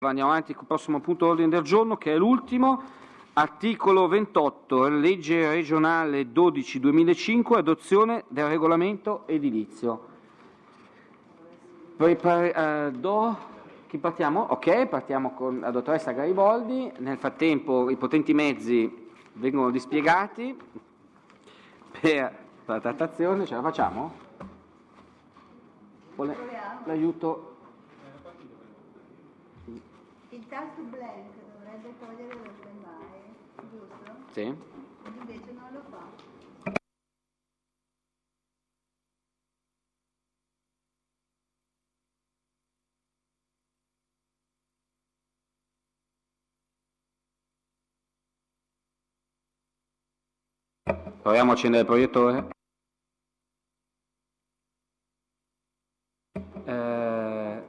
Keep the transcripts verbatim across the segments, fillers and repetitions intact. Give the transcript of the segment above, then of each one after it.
Andiamo avanti con il prossimo punto ordine del giorno, che è l'ultimo. Articolo ventotto, legge regionale dodici duemilacinque, adozione del regolamento edilizio. Prepare, uh, do, chi partiamo? Ok, partiamo con la dottoressa Gariboldi. Nel frattempo i potenti mezzi vengono dispiegati per la trattazione. Ce la facciamo? Vuole l'aiuto? Il tasto blank dovrebbe togliere lo stand-by, giusto? Sì. Invece non lo fa. Proviamo a accendere il proiettore. Eh,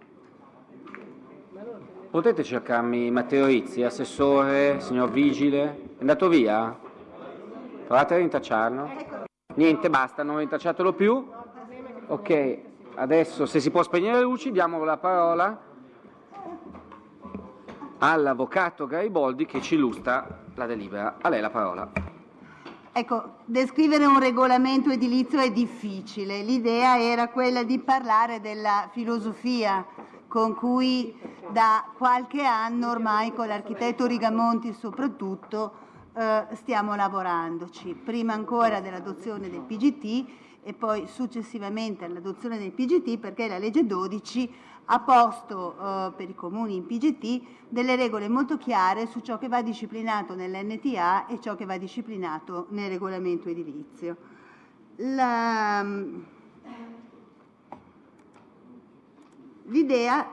potete cercarmi Matteo Rizzi, assessore, signor Vigile? È andato via? Provate a rintracciarlo. Niente, basta, non rintracciatelo più. Ok, adesso se si può spegnere le luci diamo la parola all'avvocato Gariboldi che ci illustra la delibera. A lei la parola. Ecco, descrivere un regolamento edilizio è difficile. L'idea era quella di parlare della filosofia con cui da qualche anno ormai con l'architetto Rigamonti soprattutto eh, stiamo lavorandoci. Prima ancora dell'adozione del P G T e poi successivamente all'adozione del P G T, perché la legge dodici ha posto eh, per i comuni in P G T delle regole molto chiare su ciò che va disciplinato nell'N T A e ciò che va disciplinato nel regolamento edilizio. La, l'idea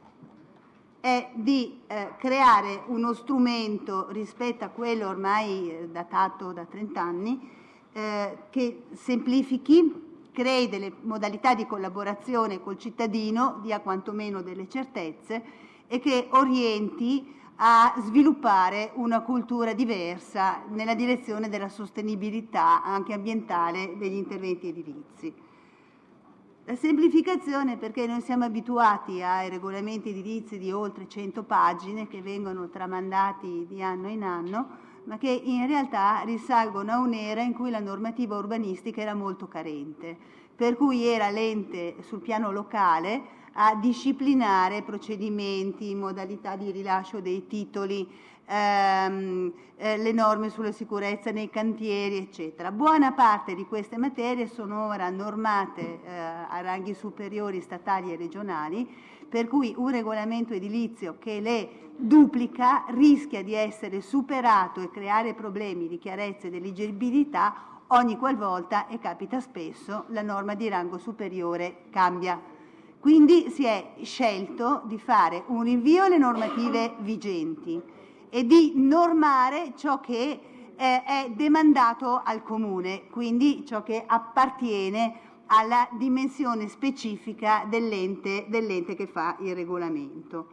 è di eh, creare uno strumento rispetto a quello ormai eh, datato da trent'anni eh, che semplifichi, crei delle modalità di collaborazione col cittadino, dia quantomeno delle certezze e che orienti a sviluppare una cultura diversa nella direzione della sostenibilità anche ambientale degli interventi edilizi. La semplificazione perché noi siamo abituati ai regolamenti edilizi di oltre cento pagine che vengono tramandati di anno in anno, ma che in realtà risalgono a un'era in cui la normativa urbanistica era molto carente, per cui era lente sul piano locale a disciplinare procedimenti, modalità di rilascio dei titoli, ehm, eh, le norme sulla sicurezza nei cantieri, eccetera. Buona parte di queste materie sono ora normate eh, a ranghi superiori statali e regionali, per cui un regolamento edilizio che le duplica rischia di essere superato e creare problemi di chiarezza e di leggibilità ogni qualvolta, e capita spesso, la norma di rango superiore cambia. Quindi si è scelto di fare un rinvio alle normative vigenti e di normare ciò che eh, è demandato al Comune, quindi ciò che appartiene alla dimensione specifica dell'ente, dell'ente che fa il regolamento.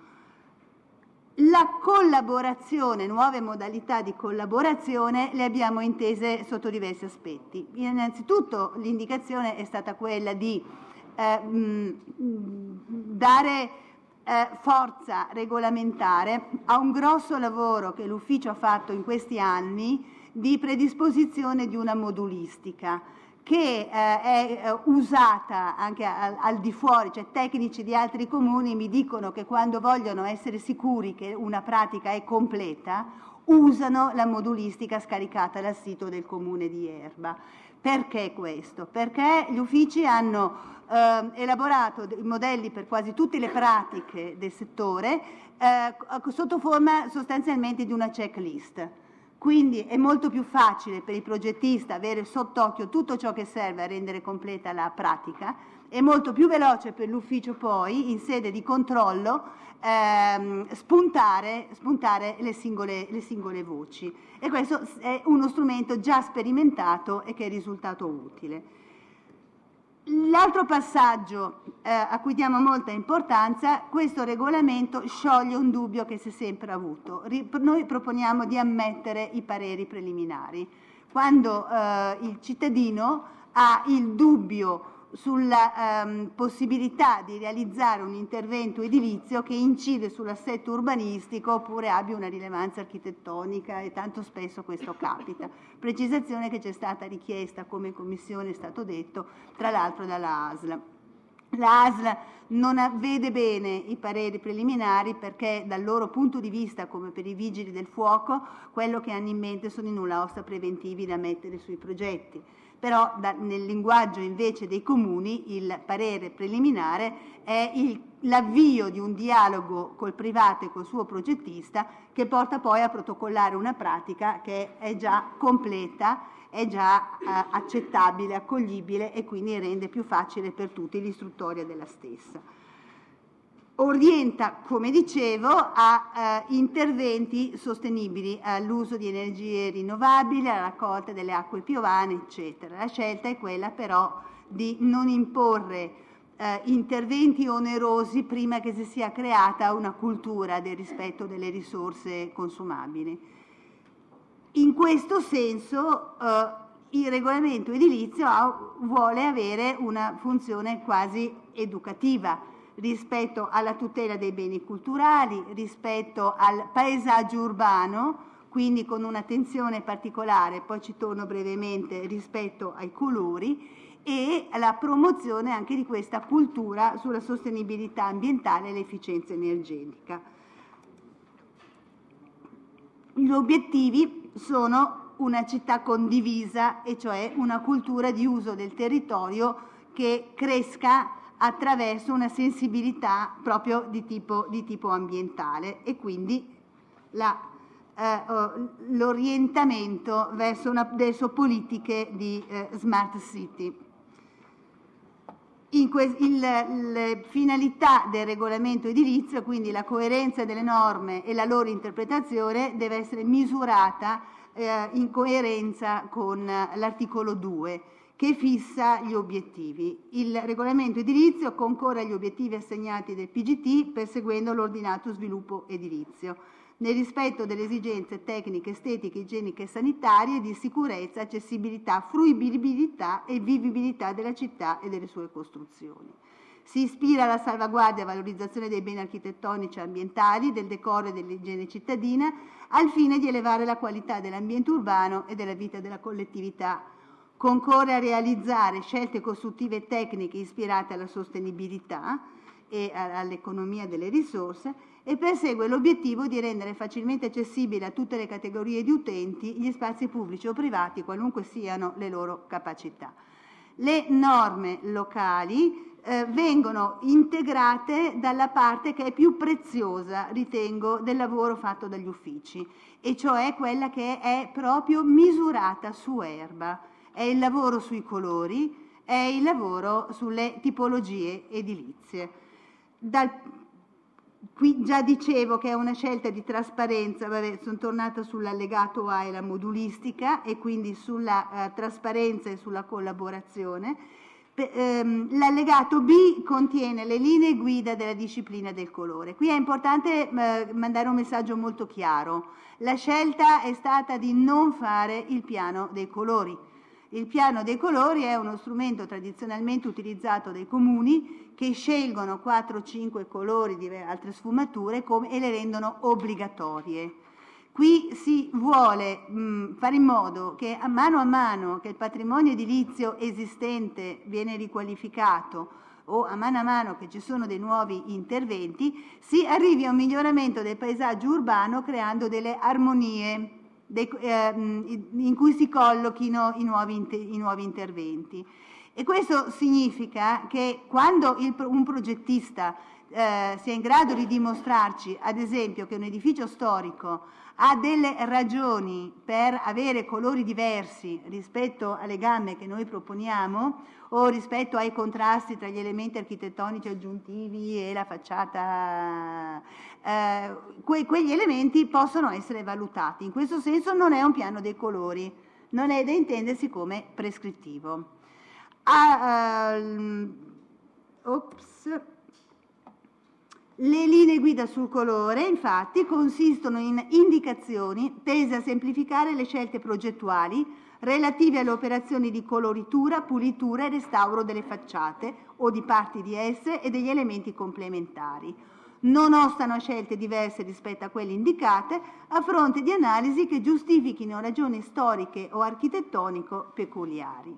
La collaborazione, nuove modalità di collaborazione, le abbiamo intese sotto diversi aspetti. Innanzitutto l'indicazione è stata quella di eh, mh, dare eh, forza regolamentare a un grosso lavoro che l'ufficio ha fatto in questi anni di predisposizione di una modulistica che eh, è eh, usata anche al, al di fuori, cioè tecnici di altri comuni mi dicono che quando vogliono essere sicuri che una pratica è completa usano la modulistica scaricata dal sito del comune di Erba. Perché questo? Perché gli uffici hanno eh, elaborato dei modelli per quasi tutte le pratiche del settore eh, sotto forma sostanzialmente di una checklist. Quindi è molto più facile per il progettista avere sott'occhio tutto ciò che serve a rendere completa la pratica, è molto più veloce per l'ufficio poi in sede di controllo ehm, spuntare, spuntare le, singole, le singole voci, e questo è uno strumento già sperimentato e che è risultato utile. L'altro passaggio eh, a cui diamo molta importanza, questo regolamento scioglie un dubbio che si è sempre avuto. Ri- noi proponiamo di ammettere i pareri preliminari. Quando eh, il cittadino ha il dubbio sulla ehm, possibilità di realizzare un intervento edilizio che incide sull'assetto urbanistico oppure abbia una rilevanza architettonica, e tanto spesso questo capita. Precisazione che c'è stata richiesta come commissione, è stato detto, tra l'altro dalla A S L. La A S L non vede bene i pareri preliminari perché dal loro punto di vista, come per i vigili del fuoco, quello che hanno in mente sono i nulla osta preventivi da mettere sui progetti. Però da, nel linguaggio invece dei comuni il parere preliminare è il, l'avvio di un dialogo col privato e col suo progettista che porta poi a protocollare una pratica che è già completa, è già eh, accettabile, accoglibile e quindi rende più facile per tutti l'istruttoria della stessa. Orienta, come dicevo, a eh, interventi sostenibili, all'uso di energie rinnovabili, alla raccolta delle acque piovane, eccetera. La scelta è quella però di non imporre eh, interventi onerosi prima che si sia creata una cultura del rispetto delle risorse consumabili. In questo senso eh, il regolamento edilizio ha, vuole avere una funzione quasi educativa rispetto alla tutela dei beni culturali, rispetto al paesaggio urbano, quindi con un'attenzione particolare, poi ci torno brevemente, rispetto ai colori, e la promozione anche di questa cultura sulla sostenibilità ambientale e l'efficienza energetica. Gli obiettivi sono una città condivisa, e cioè una cultura di uso del territorio che cresca attraverso una sensibilità proprio di tipo, di tipo ambientale e quindi la, eh, l'orientamento verso, una, verso politiche di eh, smart city. In que- il, le finalità del regolamento edilizio, quindi la coerenza delle norme e la loro interpretazione, deve essere misurata eh, in coerenza con l'articolo due, che fissa gli obiettivi. Il regolamento edilizio concorre agli obiettivi assegnati del P G T perseguendo l'ordinato sviluppo edilizio, nel rispetto delle esigenze tecniche, estetiche, igieniche e sanitarie, di sicurezza, accessibilità, fruibilità e vivibilità della città e delle sue costruzioni. Si ispira alla salvaguardia e valorizzazione dei beni architettonici e ambientali, del decoro e dell'igiene cittadina, al fine di elevare la qualità dell'ambiente urbano e della vita della collettività. Concorre a realizzare scelte costruttive e tecniche ispirate alla sostenibilità e all'economia delle risorse e persegue l'obiettivo di rendere facilmente accessibile a tutte le categorie di utenti gli spazi pubblici o privati, qualunque siano le loro capacità. Le norme locali eh, vengono integrate dalla parte che è più preziosa, ritengo, del lavoro fatto dagli uffici, e cioè quella che è proprio misurata su erba. È il lavoro sui colori, è il lavoro sulle tipologie edilizie. Dal, qui già dicevo che è una scelta di trasparenza, vabbè, sono tornata sull'allegato A e la modulistica e quindi sulla eh, trasparenza e sulla collaborazione. Pe, ehm, l'allegato B contiene le linee guida della disciplina del colore. Qui è importante eh, mandare un messaggio molto chiaro. La scelta è stata di non fare il piano dei colori. Il piano dei colori è uno strumento tradizionalmente utilizzato dai comuni che scelgono quattro o cinque colori di altre sfumature come, e le rendono obbligatorie. Qui si vuole mh, fare in modo che a mano a mano che il patrimonio edilizio esistente viene riqualificato o a mano a mano che ci sono dei nuovi interventi, si arrivi a un miglioramento del paesaggio urbano creando delle armonie De, eh, in cui si collochino i nuovi, i nuovi interventi. E questo significa che quando il, un progettista eh, sia in grado di dimostrarci, ad esempio, che un edificio storico ha delle ragioni per avere colori diversi rispetto alle gamme che noi proponiamo o rispetto ai contrasti tra gli elementi architettonici aggiuntivi e la facciata, eh, que- quegli elementi possono essere valutati. In questo senso non è un piano dei colori, non è da intendersi come prescrittivo. Ah, uh, ops. Le linee guida sul colore, infatti, consistono in indicazioni tese a semplificare le scelte progettuali, relativi alle operazioni di coloritura, pulitura e restauro delle facciate o di parti di esse e degli elementi complementari. Non ostano a scelte diverse rispetto a quelle indicate, a fronte di analisi che giustifichino ragioni storiche o architettonico peculiari.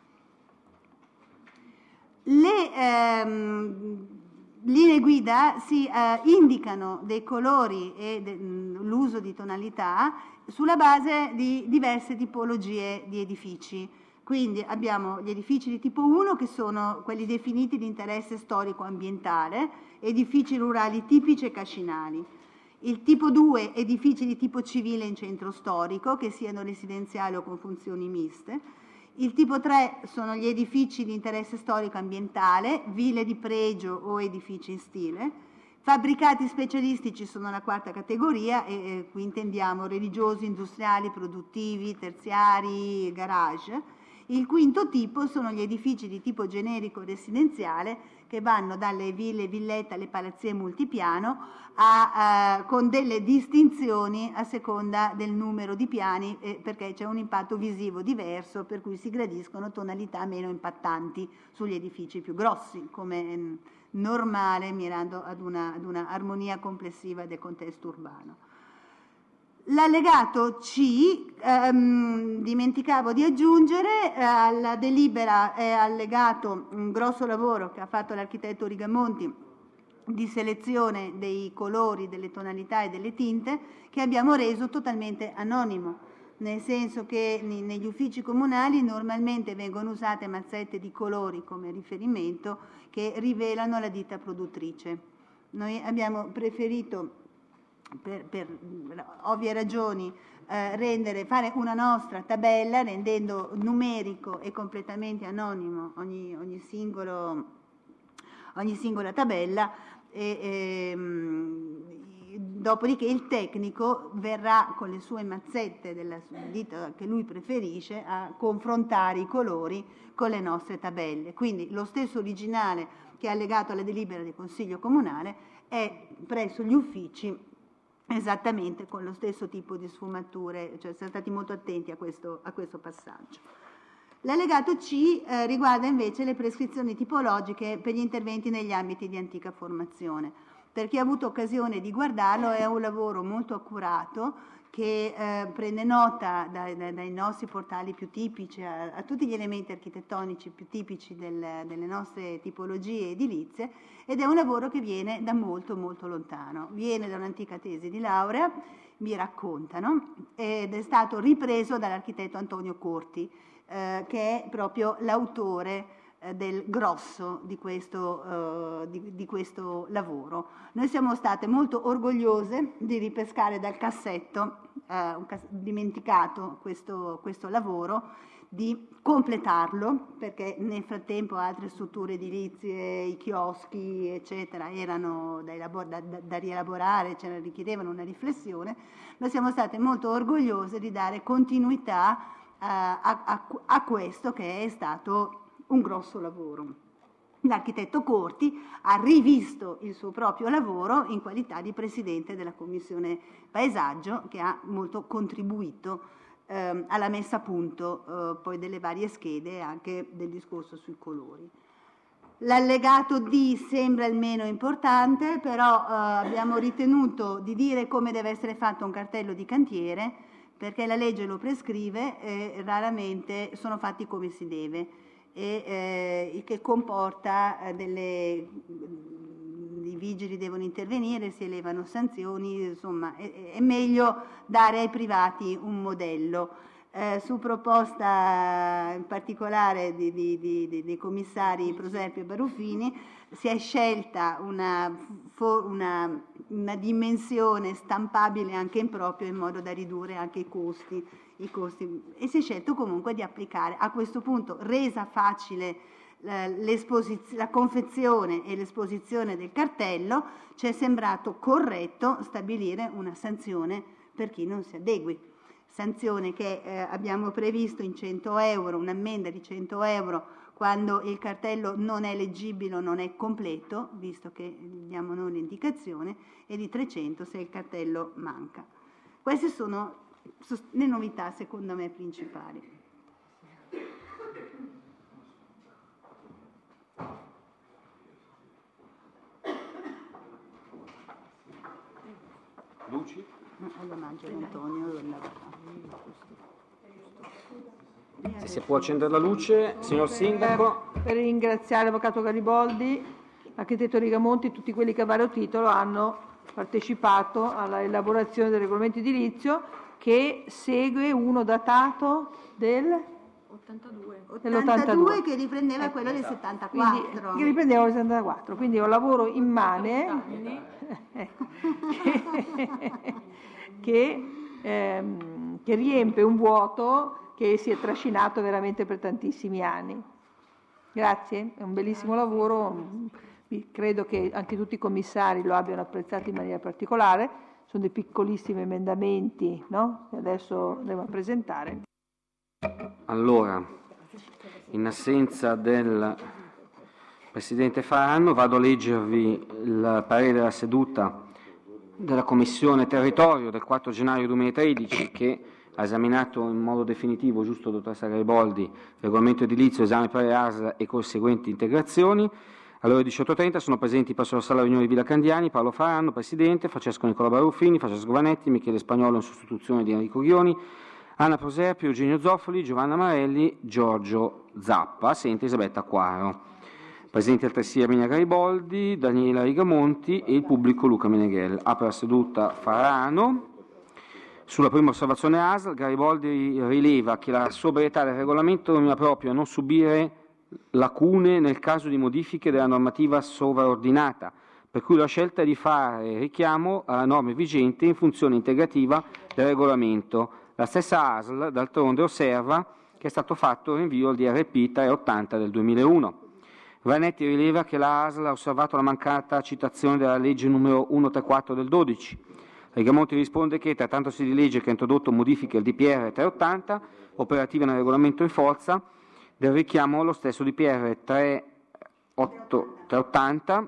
Le ehm, linee guida si eh, indicano dei colori e de, l'uso di tonalità sulla base di diverse tipologie di edifici. Quindi abbiamo gli edifici di tipo uno, che sono quelli definiti di interesse storico-ambientale, edifici rurali tipici e cascinali. Il tipo due, edifici di tipo civile in centro storico, che siano residenziali o con funzioni miste. Il tipo tre sono gli edifici di interesse storico-ambientale, ville di pregio o edifici in stile. Fabbricati specialistici sono la quarta categoria e eh, qui intendiamo religiosi, industriali, produttivi, terziari, garage. Il quinto tipo sono gli edifici di tipo generico residenziale, che vanno dalle ville, villette alle palazzie multipiano, a, a, con delle distinzioni a seconda del numero di piani, eh, perché c'è un impatto visivo diverso, per cui si gradiscono tonalità meno impattanti sugli edifici più grossi, come mh, normale, mirando ad una, ad una armonia complessiva del contesto urbano. L'allegato C, ehm, dimenticavo di aggiungere, eh, alla delibera è allegato un grosso lavoro che ha fatto l'architetto Rigamonti di selezione dei colori, delle tonalità e delle tinte, che abbiamo reso totalmente anonimo, nel senso che negli uffici comunali normalmente vengono usate mazzette di colori come riferimento che rivelano la ditta produttrice. Noi abbiamo preferito, Per, per ovvie ragioni, eh, rendere, fare una nostra tabella rendendo numerico e completamente anonimo ogni, ogni, singolo, ogni singola tabella e, e, dopodiché il tecnico verrà con le sue mazzette della ditta che lui preferisce a confrontare i colori con le nostre tabelle. Quindi lo stesso originale che è allegato alla delibera del Consiglio Comunale è presso gli uffici esattamente con lo stesso tipo di sfumature, cioè siamo stati molto attenti a questo, a questo passaggio. L'allegato C eh, riguarda invece le prescrizioni tipologiche per gli interventi negli ambiti di antica formazione. Per chi ha avuto occasione di guardarlo è un lavoro molto accurato che eh, prende nota dai, dai nostri portali più tipici a, a tutti gli elementi architettonici più tipici del, delle nostre tipologie edilizie, ed è un lavoro che viene da molto molto lontano, viene da un'antica tesi di laurea, mi raccontano, ed è stato ripreso dall'architetto Antonio Corti, eh, che è proprio l'autore del grosso di questo, uh, di, di questo lavoro. Noi siamo state molto orgogliose di ripescare dal cassetto, uh, un cas- dimenticato questo, questo lavoro, di completarlo, perché nel frattempo altre strutture edilizie, i chioschi, eccetera, erano da, elabor- da, da, da rielaborare, cioè richiedevano una riflessione, ma siamo state molto orgogliose di dare continuità uh, a, a, a questo che è stato un grosso lavoro. L'architetto Corti ha rivisto il suo proprio lavoro in qualità di presidente della Commissione Paesaggio, che ha molto contribuito ehm, alla messa a punto eh, poi delle varie schede e anche del discorso sui colori. L'allegato D sembra il meno importante, però eh, abbiamo ritenuto di dire come deve essere fatto un cartello di cantiere, perché la legge lo prescrive e raramente sono fatti come si deve. E eh, che comporta eh, delle i vigili devono intervenire, si elevano sanzioni, insomma è, è meglio dare ai privati un modello. Eh, su proposta in particolare di, di, di, dei commissari Proserpio e Baruffini si è scelta una, una, una dimensione stampabile anche in proprio, in modo da ridurre anche i costi, i costi e si è scelto comunque di applicare a questo punto, resa facile la confezione e l'esposizione del cartello, ci è sembrato corretto stabilire una sanzione per chi non si adegui. Sanzione che eh, abbiamo previsto in cento euro, un'ammenda di cento euro quando il cartello non è leggibile o non è completo, visto che diamo noi l'indicazione, e di trecento se il cartello manca. Queste sono le novità secondo me principali. Luci? Antonio. Se si può accendere la luce, signor Sindaco. Eh, Per ringraziare l'Avvocato Gariboldi, l'architetto Rigamonti e tutti quelli che a vario titolo hanno partecipato alla elaborazione del regolamento edilizio, che segue uno datato del ottantadue, che riprendeva ecco, quello del quindi, settantaquattro. che riprendeva il settantaquattro, quindi è un lavoro immane ecco, che, che, ehm, che riempie un vuoto che si è trascinato veramente per tantissimi anni. Grazie, è un bellissimo lavoro, credo che anche tutti i commissari lo abbiano apprezzato in maniera particolare, sono dei piccolissimi emendamenti, no? Che adesso devo presentare. Allora, in assenza del Presidente Farano, vado a leggervi il parere della seduta della Commissione Territorio del quattro gennaio duemilatredici, che ha esaminato in modo definitivo, giusto dottoressa Gariboldi, il regolamento edilizio, esame parere A S L e conseguenti integrazioni. Alle ore diciotto e trenta sono presenti presso la sala riunione di Villa Candiani Paolo Farano, Presidente, Francesco Nicola Baruffini, Francesco Vanetti, Michele Spagnolo in sostituzione di Enrico Ghioni, Anna Proserpio, Eugenio Zoffoli, Giovanna Marelli, Giorgio Zappa, assente Elisabetta Quaro. Presenti altresì Erminia Gariboldi, Daniela Rigamonti e il pubblico Luca Meneghel. Apre la seduta Farano. Sulla prima osservazione A S L, Gariboldi rileva che la sobrietà del regolamento non è proprio a non subire lacune nel caso di modifiche della normativa sovraordinata, per cui la scelta è di fare richiamo alla norma vigente in funzione integrativa del regolamento. La stessa A S L, d'altronde, osserva che è stato fatto rinvio al D R P trecentottanta del duemilauno. Vanetti rileva che la A S L ha osservato la mancata citazione della legge numero centotrentaquattro del dodici. Rigamonti risponde che, trattandosi di legge che ha introdotto modifiche al D P R trecentottanta, operative nel regolamento in forza, del richiamo allo stesso D P R trecentottanta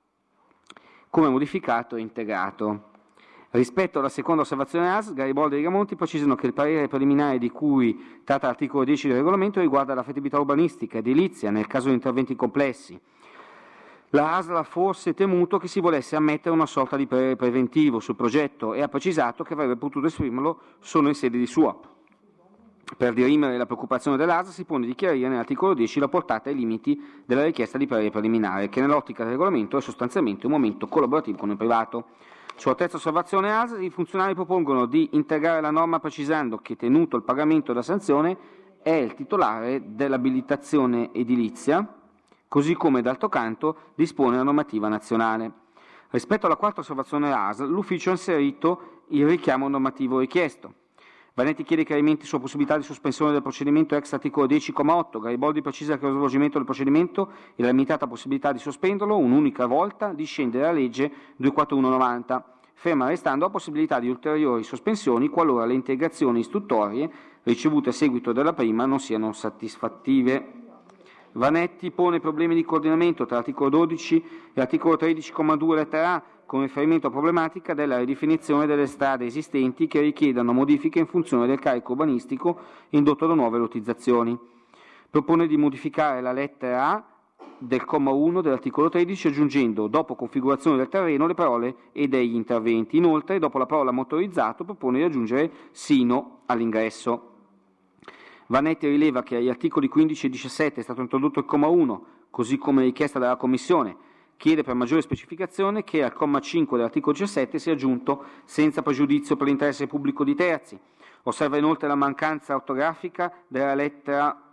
come modificato e integrato. Rispetto alla seconda osservazione A S L, Gariboldi e Rigamonti precisano che il parere preliminare di cui tratta l'articolo dieci del regolamento riguarda la fattibilità urbanistica edilizia nel caso di interventi complessi. La A S L ha forse temuto che si volesse ammettere una sorta di parere preventivo sul progetto e ha precisato che avrebbe potuto esprimerlo solo in sede di S U A P. Per dirimere la preoccupazione dell'A S L si pone di chiarire nell'articolo dieci la portata e i limiti della richiesta di parere preliminare, che nell'ottica del regolamento è sostanzialmente un momento collaborativo con il privato. Sulla terza osservazione A S L, i funzionari propongono di integrare la norma precisando che, tenuto il pagamento della sanzione, è il titolare dell'abilitazione edilizia, così come d'altro canto dispone la normativa nazionale. Rispetto alla quarta osservazione A S L, l'ufficio ha inserito il richiamo normativo richiesto. Vanetti chiede chiarimenti sulla possibilità di sospensione del procedimento ex articolo dieci comma otto. Gariboldi precisa che lo svolgimento del procedimento e la limitata possibilità di sospenderlo un'unica volta discende dalla legge duecentoquarantuno novanta, ferma restando la possibilità di ulteriori sospensioni qualora le integrazioni istruttorie ricevute a seguito della prima non siano satisfattive. Vanetti pone problemi di coordinamento tra l'articolo dodici e l'articolo tredici comma due lettera A, con riferimento a problematica della ridefinizione delle strade esistenti che richiedano modifiche in funzione del carico urbanistico indotto da nuove lottizzazioni. Propone di modificare la lettera A del comma uno dell'articolo tredici aggiungendo, dopo configurazione del terreno, le parole e degli interventi. Inoltre, dopo la parola motorizzato, propone di aggiungere sino all'ingresso. Vanetti rileva che agli articoli quindici e diciassette è stato introdotto il comma uno, così come richiesta dalla Commissione. Chiede per maggiore specificazione che al comma cinque dell'articolo diciassette sia aggiunto senza pregiudizio per l'interesse pubblico di terzi. Osserva inoltre la mancanza ortografica della lettera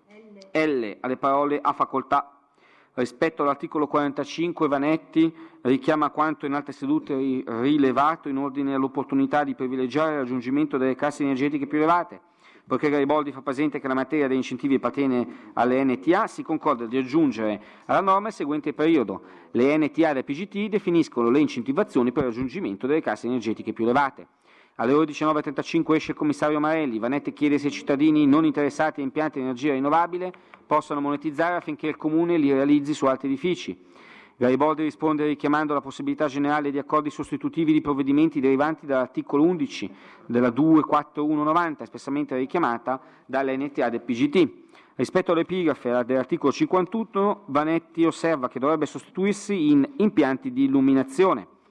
L alle parole a facoltà. Rispetto all'articolo quarantacinque, Vanetti richiama quanto in altre sedute rilevato in ordine all'opportunità di privilegiare il raggiungimento delle classi energetiche più elevate. Poiché Gariboldi fa presente che la materia degli incentivi appartiene alle N T A, si concorda di aggiungere alla norma il seguente periodo. Le N T A del P G T definiscono le incentivazioni per il raggiungimento delle classi energetiche più elevate. Alle ore diciannove e trentacinque esce il commissario Marelli. Vanetti chiede se i cittadini non interessati a impianti di energia rinnovabile possano monetizzare affinché il Comune li realizzi su altri edifici. Gariboldi risponde richiamando la possibilità generale di accordi sostitutivi di provvedimenti derivanti dall'articolo undici della duecentoquarantuno novanta, espressamente richiamata dall'N T A del P G T. Rispetto all'epigrafe dell'articolo cinquantuno, Vanetti osserva che dovrebbe sostituirsi in impianti di illuminazione.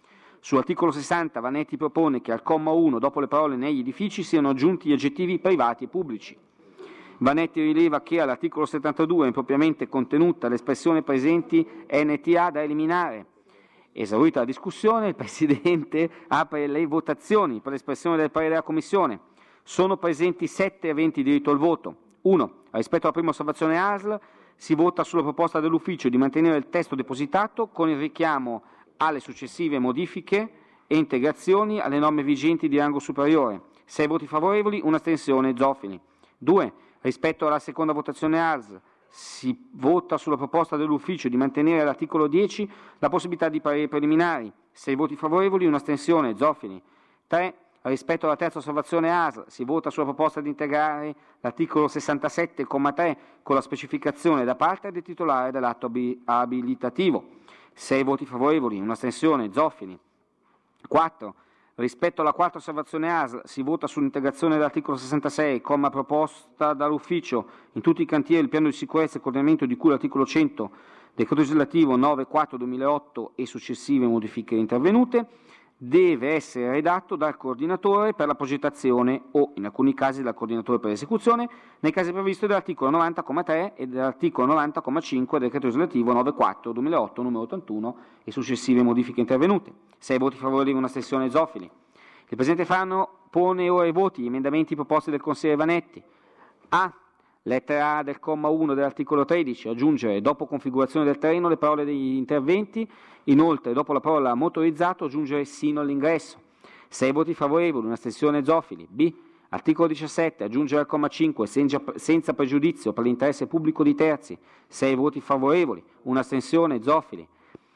Sull'articolo sessanta Vanetti propone che al comma uno, dopo le parole negli edifici, siano aggiunti gli aggettivi privati e pubblici. Vanetti rileva che all'articolo settantadue è impropriamente contenuta l'espressione presenti N T A da eliminare. Esaurita la discussione, il Presidente apre le votazioni per l'espressione del parere della Commissione. Sono presenti sette aventi diritto al voto. uno. Rispetto alla prima osservazione A S L, si vota sulla proposta dell'Ufficio di mantenere il testo depositato con il richiamo alle successive modifiche e integrazioni alle norme vigenti di rango superiore. sei voti favorevoli, un'astensione. Zoffini. due. Rispetto alla seconda votazione A S L, si vota sulla proposta dell'Ufficio di mantenere all'articolo dieci la possibilità di pareri preliminari. sei voti favorevoli, un'astensione. Zoffini. tre. Rispetto alla terza osservazione A S L, si vota sulla proposta di integrare l'articolo sessantasette, comma tre, con la specificazione da parte del titolare dell'atto abilitativo. sei voti favorevoli, un'astensione. Zoffini. quattro. Rispetto alla quarta osservazione A S L, si vota sull'integrazione dell'articolo sessantasei, comma proposta dall'Ufficio in tutti i cantieri del piano di sicurezza e coordinamento di cui l'articolo cento, decreto legislativo nove quattro duemilaotto e successive modifiche intervenute, deve essere redatto dal coordinatore per la progettazione o, in alcuni casi, dal coordinatore per l'esecuzione, nei casi previsti dall'articolo novanta, comma tre e dall'articolo novanta, comma cinque del decreto legislativo nove quattro duemilaotto numero ottantuno e successive modifiche intervenute. sei voti favorevoli, una astensione. Zoffini. Il Presidente Fano pone ora ai voti gli emendamenti proposti del consigliere Vanetti. A. Lettera A del comma uno dell'articolo tredici, aggiungere dopo configurazione del terreno le parole degli interventi, inoltre dopo la parola motorizzato aggiungere sino all'ingresso. sei voti favorevoli, un'astensione. Zoffini. B. Articolo diciassette, aggiungere al comma cinque senza, senza pregiudizio per l'interesse pubblico di terzi. sei voti favorevoli, un'astensione. Zoffini.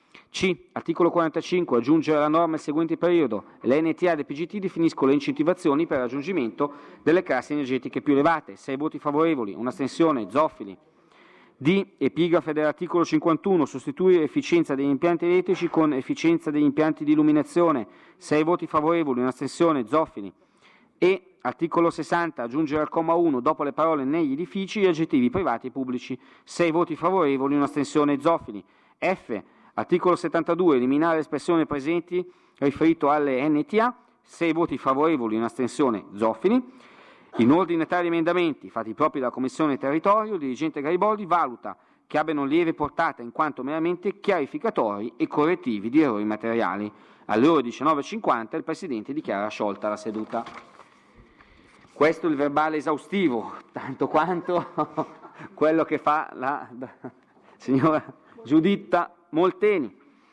C. Articolo quarantacinque, aggiungere alla norma il seguente periodo. Le N T A e le P G T definiscono le incentivazioni per il raggiungimento delle classi energetiche più elevate. sei voti favorevoli, un'astensione. Zoffini. D. Epigrafe dell'articolo cinquantuno, sostituire efficienza degli impianti elettrici con efficienza degli impianti di illuminazione. sei voti favorevoli, un'astensione. Zoffini. E. Articolo sessanta, aggiungere al comma uno, dopo le parole negli edifici, gli aggettivi privati e pubblici. sei voti favorevoli, un'astensione. Zoffini. F. Articolo settantadue, eliminare l'espressione presenti riferito alle N T A. sei voti favorevoli, un'astensione. Zoffini. In ordine a tali emendamenti, fatti propri dalla Commissione Territorio, il dirigente Gariboldi valuta che abbiano lieve portata in quanto meramente chiarificatori e correttivi di errori materiali. Alle ore diciannove e cinquanta il Presidente dichiara sciolta la seduta. Questo è il verbale esaustivo, tanto quanto quello che fa la, la signora Giuditta Molteni.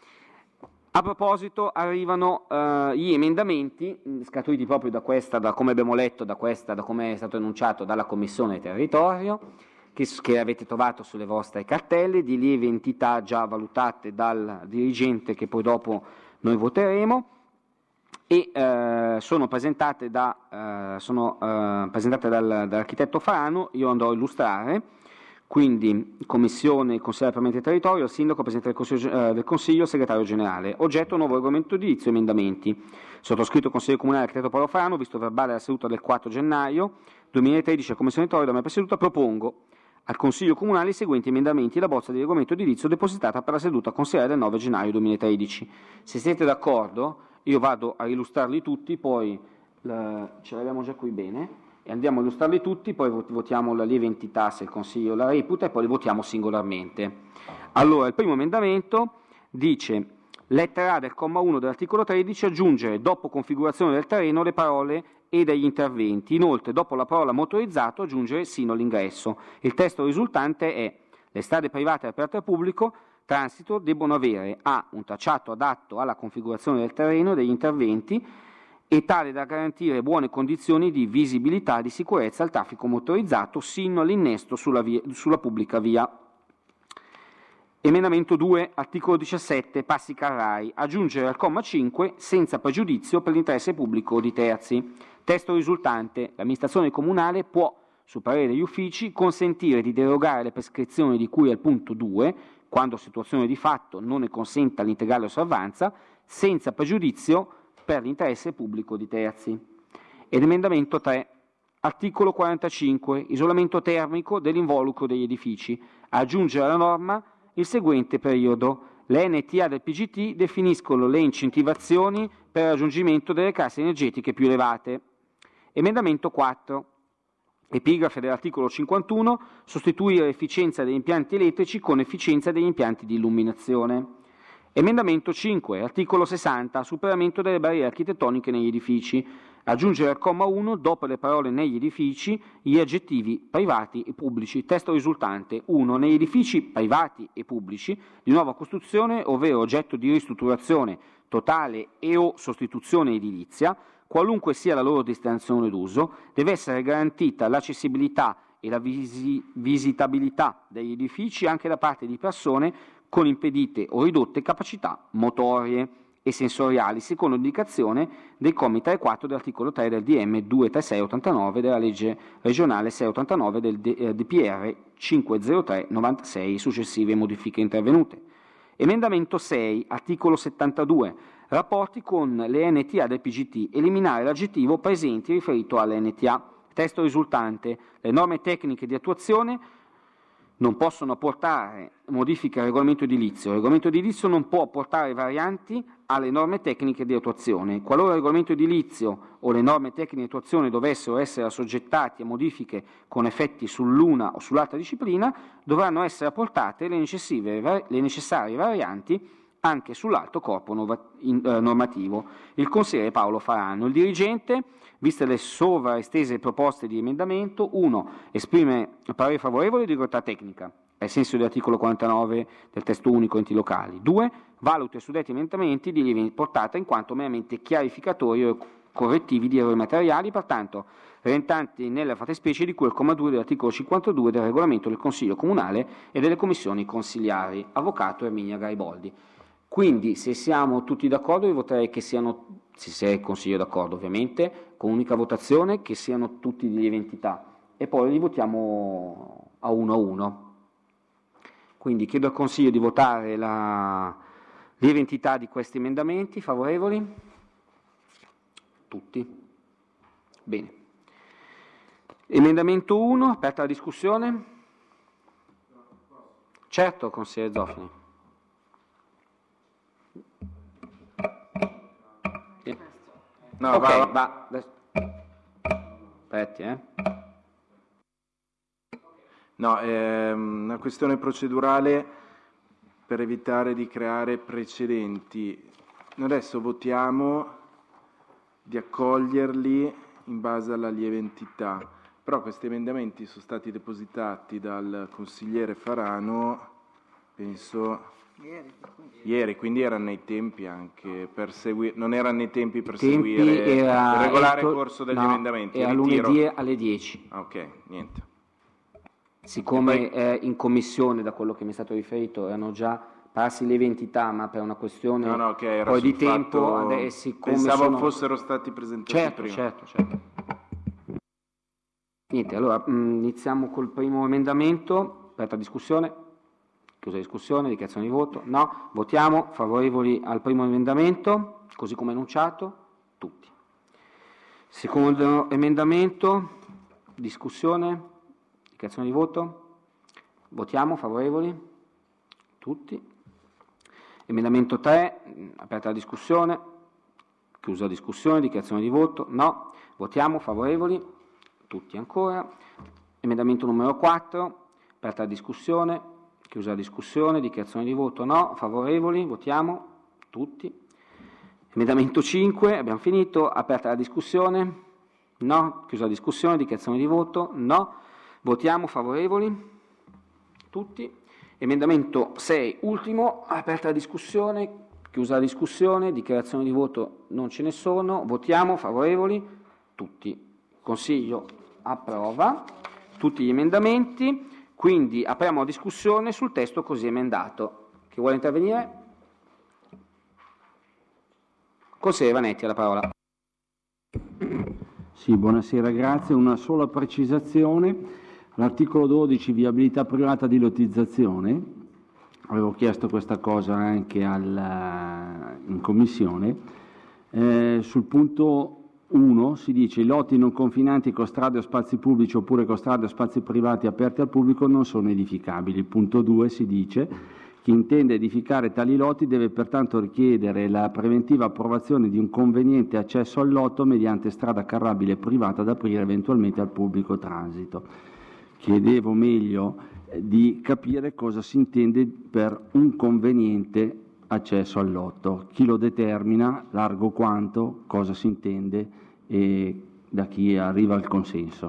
A proposito, arrivano eh, gli emendamenti scaturiti proprio da questa, da come abbiamo letto, da questa, da come è stato enunciato dalla Commissione Territorio, che, che avete trovato sulle vostre cartelle, di lieve entità già valutate dal dirigente che poi dopo noi voteremo, e eh, sono presentate, da, eh, sono, eh, presentate dal, dall'architetto Farano. Io andrò a illustrare. Quindi, Commissione, Consiglio permanente del Territorio, il Sindaco, Presidente del Consiglio, eh, del Consiglio, Segretario Generale. Oggetto nuovo argomento edilizio, emendamenti. Sottoscritto Consiglio Comunale Architetto Paolo Farano, visto verbale della seduta del quattro gennaio duemilatredici a Commissione Territorio, da me presieduta, propongo al Consiglio Comunale i seguenti emendamenti e la bozza di regolamento edilizio depositata per la seduta consigliare del nove gennaio duemilatredici. Se siete d'accordo, io vado a illustrarli tutti, poi la, ce l'abbiamo già qui bene, e andiamo a illustrarli tutti, poi votiamo la lieve entità se il Consiglio la reputa e poi li votiamo singolarmente. Allora, il primo emendamento dice: lettera A del comma uno dell'articolo tredici, aggiungere dopo configurazione del terreno le parole e degli interventi. Inoltre, dopo la parola motorizzato, aggiungere sino all'ingresso. Il testo risultante è: le strade private aperte al pubblico transito debbono avere A. un tracciato adatto alla configurazione del terreno e degli interventi, e tale da garantire buone condizioni di visibilità e di sicurezza al traffico motorizzato sino all'innesto sulla, via, sulla pubblica via. Emendamento due, articolo diciassette, Passi Carrai, aggiungere al comma cinque senza pregiudizio per l'interesse pubblico di terzi. Testo risultante: l'amministrazione comunale può, su parere degli uffici, consentire di derogare le prescrizioni di cui al punto due, quando situazione di fatto non ne consenta l'integrale osservanza, senza pregiudizio per l'interesse pubblico di terzi. Ed emendamento tre, articolo quarantacinque, isolamento termico dell'involucro degli edifici, aggiungere alla norma il seguente periodo: le N T A del P G T definiscono le incentivazioni per il raggiungimento delle classi energetiche più elevate. Emendamento quattro. Epigrafe dell'articolo cinquantuno, sostituire efficienza degli impianti elettrici con efficienza degli impianti di illuminazione. Emendamento cinque. Articolo sessanta. Superamento delle barriere architettoniche negli edifici. Aggiungere al comma uno, dopo le parole negli edifici, gli aggettivi privati e pubblici. Testo risultante. uno. Negli edifici privati e pubblici di nuova costruzione, ovvero oggetto di ristrutturazione totale e o sostituzione edilizia, qualunque sia la loro destinazione d'uso, deve essere garantita l'accessibilità e la visi- visitabilità degli edifici anche da parte di persone con impedite o ridotte capacità motorie e sensoriali, secondo indicazione dei commi tre e quattro dell'articolo tre del D M duecentotrentasei ottantanove, della legge regionale seicentoottantanove del D P R cinquecentotre novantasei e successive modifiche intervenute. Emendamento sei, articolo settantadue, rapporti con le N T A del P G T, eliminare l'aggettivo presenti riferito alle N T A. Testo risultante, le norme tecniche di attuazione non possono apportare modifiche al regolamento edilizio. Il regolamento edilizio non può apportare varianti alle norme tecniche di attuazione. Qualora il regolamento edilizio o le norme tecniche di attuazione dovessero essere assoggettati a modifiche con effetti sull'una o sull'altra disciplina, dovranno essere apportate le, le necessarie varianti anche sull'altro corpo normativo. Il consigliere Paolo Farano. Il dirigente, viste le sovraestese proposte di emendamento, uno. Esprime parere favorevole di rigorosità tecnica, ai sensi dell'articolo quarantanove del testo unico enti locali. due. Valuta i suddetti emendamenti di lieve portata in quanto meramente chiarificatori o correttivi di errori materiali, pertanto rientranti nella fattispecie di cui il comma due dell'articolo cinquantadue del regolamento del Consiglio Comunale e delle commissioni consiliari. Avvocato Erminia Gariboldi. Quindi, se siamo tutti d'accordo, io voterei che siano, se il Consiglio è d'accordo ovviamente, con unica votazione, che siano tutti di lieve entità, e poi li votiamo a uno a uno. Quindi chiedo al Consiglio di votare la lieve entità di questi emendamenti. Favorevoli? Tutti? Bene. Emendamento uno, aperta la discussione? Certo, Consigliere Zoffini. No, ok, va, va. va. Aspetti, eh. No, è una questione procedurale per evitare di creare precedenti. Noi adesso votiamo di accoglierli in base alla lieve entità, però questi emendamenti sono stati depositati dal consigliere Farano, penso, ieri, ieri quindi erano nei tempi anche per seguire, non erano nei tempi per tempi seguire era, il regolare ecco, corso degli no, emendamenti. Era lunedì alle dieci. Ah, ok, niente. Siccome poi, eh, in commissione, da quello che mi è stato riferito, erano già passi le entità, ma per una questione no, no, okay, era poi di fatto, tempo, eh, siccome pensavo sono... fossero stati presentati certo, prima. Certo, certo. Niente, allora mh, iniziamo col primo emendamento, aperta discussione, chiusa discussione, dichiarazione di voto, no, votiamo, favorevoli al primo emendamento, così come enunciato, tutti. Secondo emendamento, discussione, dichiarazione di voto, votiamo, favorevoli, tutti. Emendamento tre, aperta la discussione, chiusa la discussione, dichiarazione di voto, no, votiamo, favorevoli, tutti ancora. Emendamento numero quattro, aperta la discussione, chiusa la discussione, dichiarazione di voto, no, favorevoli, votiamo, tutti. Emendamento cinque, abbiamo finito, aperta la discussione, no, chiusa la discussione, dichiarazione di voto, no, votiamo, favorevoli, tutti. Emendamento sei, ultimo, aperta la discussione, chiusa la discussione, dichiarazioni di voto non ce ne sono, votiamo, favorevoli, tutti. Consiglio approva tutti gli emendamenti, quindi apriamo la discussione sul testo così emendato. Chi vuole intervenire? Consigliere Vanetti, alla parola. Sì, buonasera, grazie. Una sola precisazione. L'articolo dodici, viabilità privata di lottizzazione, avevo chiesto questa cosa anche al, in commissione, eh, sul punto uno si dice i lotti non confinanti con strade o spazi pubblici oppure con strade o spazi privati aperti al pubblico non sono edificabili. Il punto due si dice Chi intende edificare tali lotti deve pertanto richiedere la preventiva approvazione di un conveniente accesso al lotto mediante strada carrabile privata da aprire eventualmente al pubblico transito. Chiedevo meglio eh, di capire cosa si intende per un conveniente accesso al lotto, chi lo determina, largo quanto, cosa si intende e da chi arriva al consenso.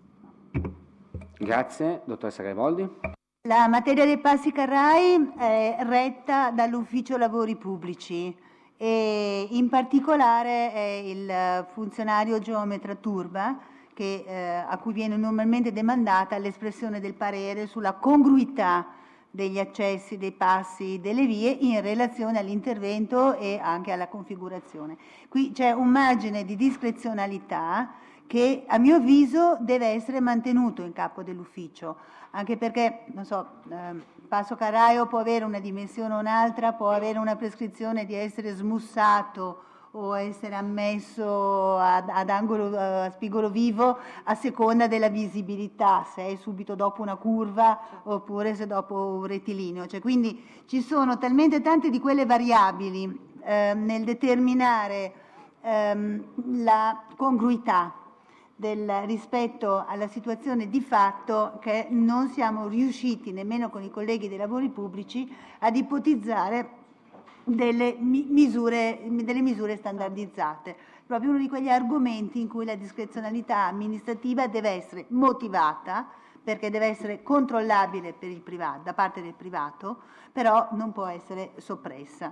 Grazie, dottoressa Gariboldi. La materia dei passi carrai è retta dall'Ufficio Lavori Pubblici e in particolare è il funzionario geometra Turba che, eh, a cui viene normalmente demandata l'espressione del parere sulla congruità degli accessi, dei passi, delle vie in relazione all'intervento e anche alla configurazione. Qui c'è un margine di discrezionalità che a mio avviso deve essere mantenuto in capo dell'ufficio, anche perché, non so, eh, passo carraio può avere una dimensione o un'altra, può avere una prescrizione di essere smussato o essere ammesso ad, ad angolo, a spigolo vivo a seconda della visibilità, se è subito dopo una curva oppure se dopo un rettilineo. Cioè, quindi ci sono talmente tante di quelle variabili eh, nel determinare ehm, la congruità del rispetto alla situazione di fatto che non siamo riusciti nemmeno con i colleghi dei lavori pubblici ad ipotizzare delle misure, delle misure standardizzate. Proprio uno di quegli argomenti in cui la discrezionalità amministrativa deve essere motivata perché deve essere controllabile per il privato, da parte del privato, però non può essere soppressa.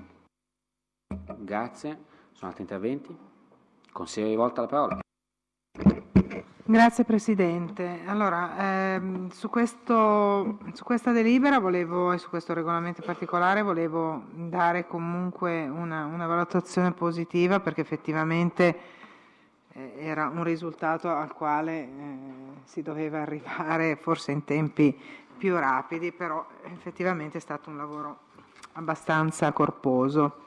Grazie. Sono altri interventi? Consigliere Rivolta la parola. Grazie Presidente. Allora, ehm, su, questo, su questa delibera volevo, e su questo regolamento in particolare volevo dare comunque una, una valutazione positiva perché effettivamente eh, era un risultato al quale eh, si doveva arrivare forse in tempi più rapidi, però effettivamente è stato un lavoro abbastanza corposo.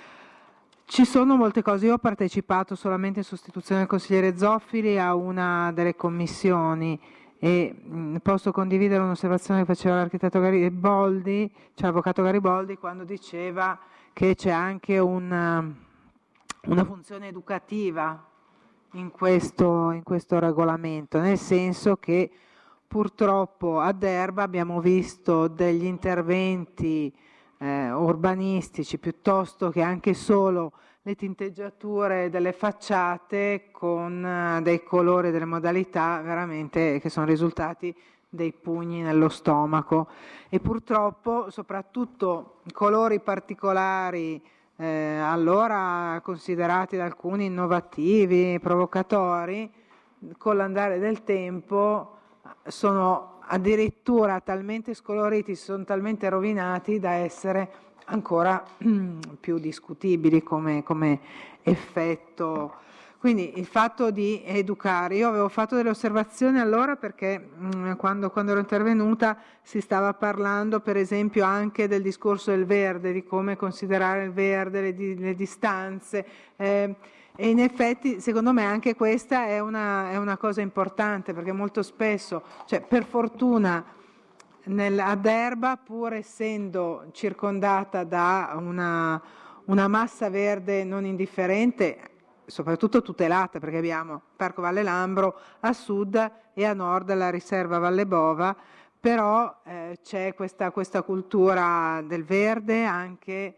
Ci sono molte cose, io ho partecipato solamente in sostituzione del consigliere Zoffili a una delle commissioni e mh, posso condividere un'osservazione che faceva l'architetto Gariboldi, cioè l'avvocato Gariboldi, quando diceva che c'è anche una, una funzione educativa in questo, in questo regolamento, nel senso che purtroppo ad Erba abbiamo visto degli interventi Eh, urbanistici piuttosto che anche solo le tinteggiature delle facciate con eh, dei colori e delle modalità veramente che sono risultati dei pugni nello stomaco e purtroppo soprattutto colori particolari eh, allora considerati da alcuni innovativi, provocatori, con l'andare del tempo sono addirittura talmente scoloriti, sono talmente rovinati da essere ancora più discutibili come, come effetto. Quindi il fatto di educare, io avevo fatto delle osservazioni allora perché mh, quando, quando ero intervenuta si stava parlando per esempio anche del discorso del verde, di come considerare il verde, le, di, le distanze, eh, e in effetti secondo me anche questa è una, è una cosa importante perché molto spesso, cioè per fortuna nel, ad Erba pur essendo circondata da una, una massa verde non indifferente, soprattutto tutelata perché abbiamo Parco Valle Lambro a sud e a nord la riserva Valle Bova, però eh, c'è questa, questa cultura del verde anche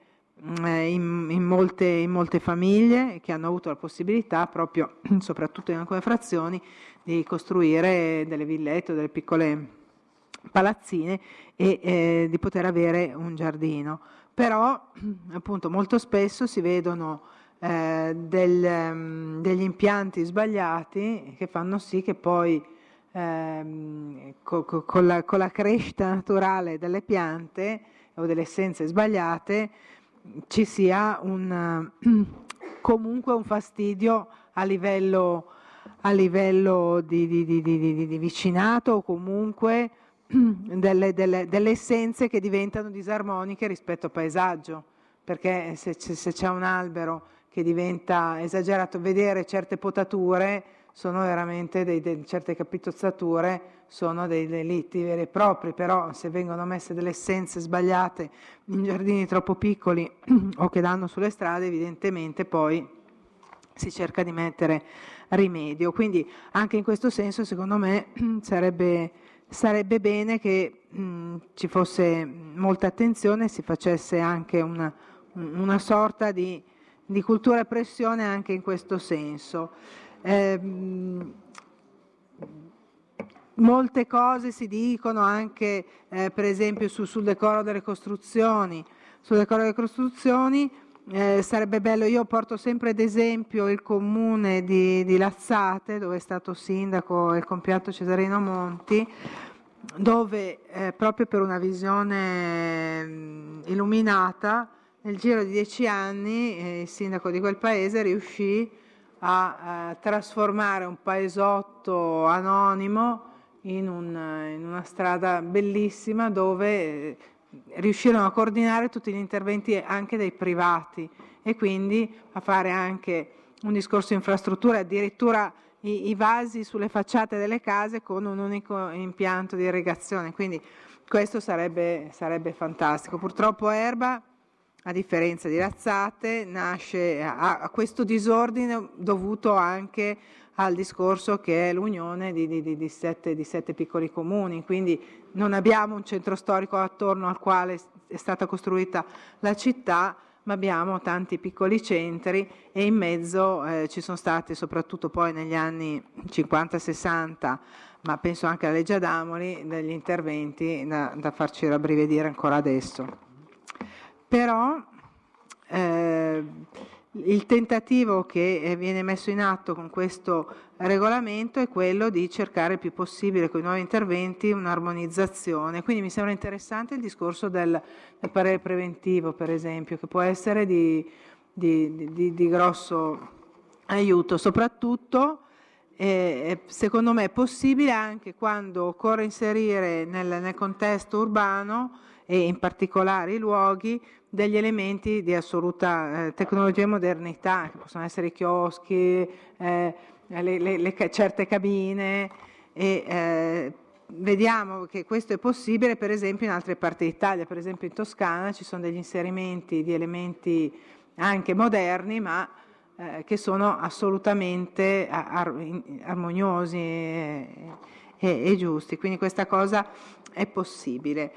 In, in, molte, in molte famiglie che hanno avuto la possibilità proprio, soprattutto in alcune frazioni, di costruire delle villette o delle piccole palazzine e eh, di poter avere un giardino. Però appunto molto spesso si vedono eh, del, um, degli impianti sbagliati che fanno sì che poi ehm, co, co, con, la, con la crescita naturale delle piante o delle essenze sbagliate ci sia un, comunque un fastidio a livello, a livello di, di, di, di, di vicinato o comunque delle, delle, delle essenze che diventano disarmoniche rispetto al paesaggio, perché se, se c'è un albero che diventa esagerato, vedere certe potature sono veramente dei, dei, certe capitozzature sono dei delitti veri e propri, però se vengono messe delle essenze sbagliate in giardini troppo piccoli o che danno sulle strade, evidentemente poi si cerca di mettere rimedio. Quindi anche in questo senso secondo me sarebbe, sarebbe bene che mh, ci fosse molta attenzione e si facesse anche una, una sorta di, di cultura e pressione anche in questo senso. Eh, molte cose si dicono anche eh, per esempio su, sul decoro delle costruzioni. Sul decoro delle costruzioni eh, sarebbe bello, io porto sempre ad esempio il comune di, di Lazzate, dove è stato sindaco il compianto Cesarino Monti, dove eh, proprio per una visione mh, illuminata nel giro di dieci anni eh, il sindaco di quel paese riuscì a, a trasformare un paesotto anonimo in, un, in una strada bellissima dove eh, riuscirono a coordinare tutti gli interventi anche dei privati e quindi a fare anche un discorso infrastrutture, addirittura i, i vasi sulle facciate delle case con un unico impianto di irrigazione, quindi questo sarebbe, sarebbe fantastico. Purtroppo Erba, a differenza di Lazzate, nasce a, a questo disordine dovuto anche al discorso che è l'unione di, di, di, sette, di sette piccoli comuni, quindi non abbiamo un centro storico attorno al quale è stata costruita la città, ma abbiamo tanti piccoli centri e in mezzo eh, ci sono stati, soprattutto poi negli anni cinquanta sessanta, ma penso anche alla legge Adamoli, degli interventi da, da farci rabbrividire ancora adesso. Però eh, il tentativo che viene messo in atto con questo regolamento è quello di cercare il più possibile con i nuovi interventi un'armonizzazione, quindi mi sembra interessante il discorso del, del parere preventivo, per esempio, che può essere di, di, di, di grosso aiuto, soprattutto eh, secondo me è possibile anche quando occorre inserire nel, nel contesto urbano e in particolare i luoghi degli elementi di assoluta eh, tecnologia e modernità, che possono essere i chioschi, eh, le, le, le certe cabine, e eh, vediamo che questo è possibile per esempio in altre parti d'Italia, per esempio in Toscana ci sono degli inserimenti di elementi anche moderni, ma eh, che sono assolutamente ar- armoniosi e, e, e giusti, quindi questa cosa è possibile.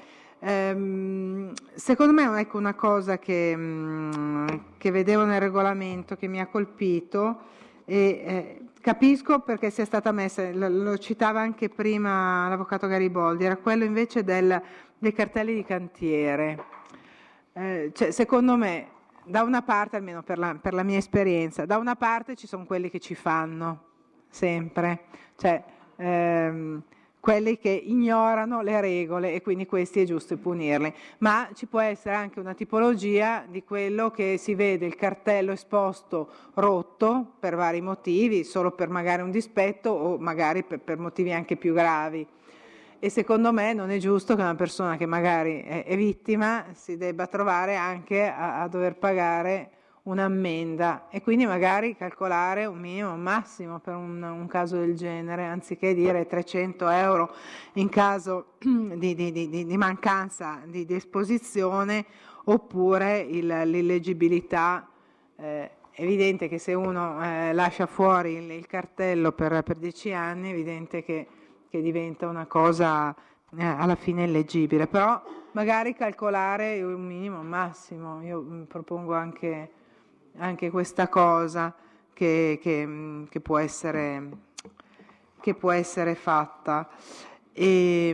Um, secondo me ecco una cosa che, um, che vedevo nel regolamento che mi ha colpito e eh, capisco perché sia stata messa, lo, lo citava anche prima l'avvocato Gariboldi, era quello invece del, dei cartelli di cantiere. Eh, cioè, secondo me da una parte, almeno per la, per la mia esperienza, da una parte ci sono quelli che ci fanno sempre, cioè ehm, quelli che ignorano le regole e quindi questi è giusto punirli, ma ci può essere anche una tipologia di quello che si vede il cartello esposto rotto per vari motivi, solo per magari un dispetto o magari per, per motivi anche più gravi, e secondo me non è giusto che una persona che magari è, è vittima si debba trovare anche a, a dover pagare un'ammenda e quindi magari calcolare un minimo massimo per un, un caso del genere, anziché dire trecento euro in caso di, di, di, di mancanza di, di esposizione, oppure il, l'illeggibilità. Eh, è evidente che se uno eh, lascia fuori il, il cartello per, per dieci anni è evidente che, che diventa una cosa eh, alla fine illeggibile, però magari calcolare un minimo massimo. Io mh, propongo anche anche questa cosa che, che, che, può essere, che può essere fatta. E,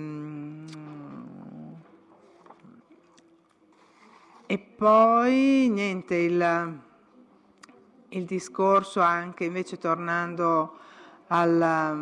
e poi niente, il, il discorso anche invece tornando al,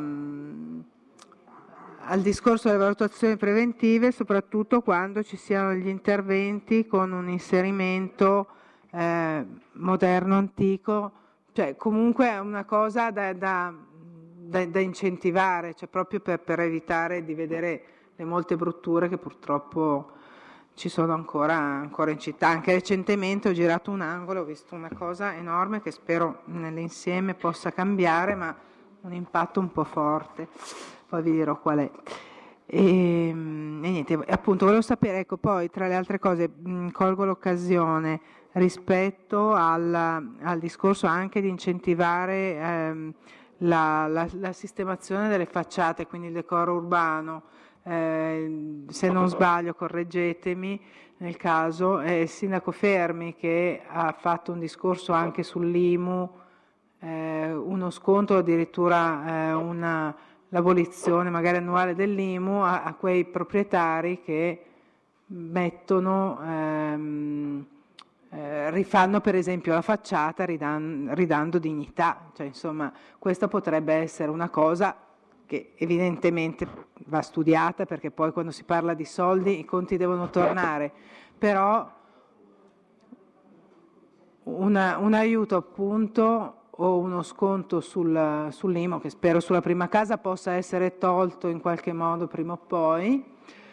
al discorso delle valutazioni preventive, soprattutto quando ci siano gli interventi con un inserimento Eh, moderno, antico, cioè comunque è una cosa da, da, da, da incentivare, cioè proprio per, per evitare di vedere le molte brutture che purtroppo ci sono ancora, ancora in città. Anche recentemente ho girato un angolo, ho visto una cosa enorme che spero nell'insieme possa cambiare, ma un impatto un po' forte, poi vi dirò qual è. E, e niente, appunto volevo sapere, ecco, poi tra le altre cose mh, colgo l'occasione rispetto al, al discorso anche di incentivare ehm, la, la, la sistemazione delle facciate, quindi il decoro urbano. Eh, se non sbaglio, correggetemi nel caso, è il sindaco Fermi che ha fatto un discorso anche sull'I M U, eh, uno sconto, addirittura eh, una, l'abolizione magari annuale dell'I M U a, a quei proprietari che mettono, ehm, eh, rifanno per esempio la facciata ridan, ridando dignità, cioè insomma questa potrebbe essere una cosa che evidentemente va studiata, perché poi quando si parla di soldi i conti devono tornare, però una, un aiuto appunto o uno sconto sul, sull'I M U, che spero sulla prima casa possa essere tolto in qualche modo prima o poi,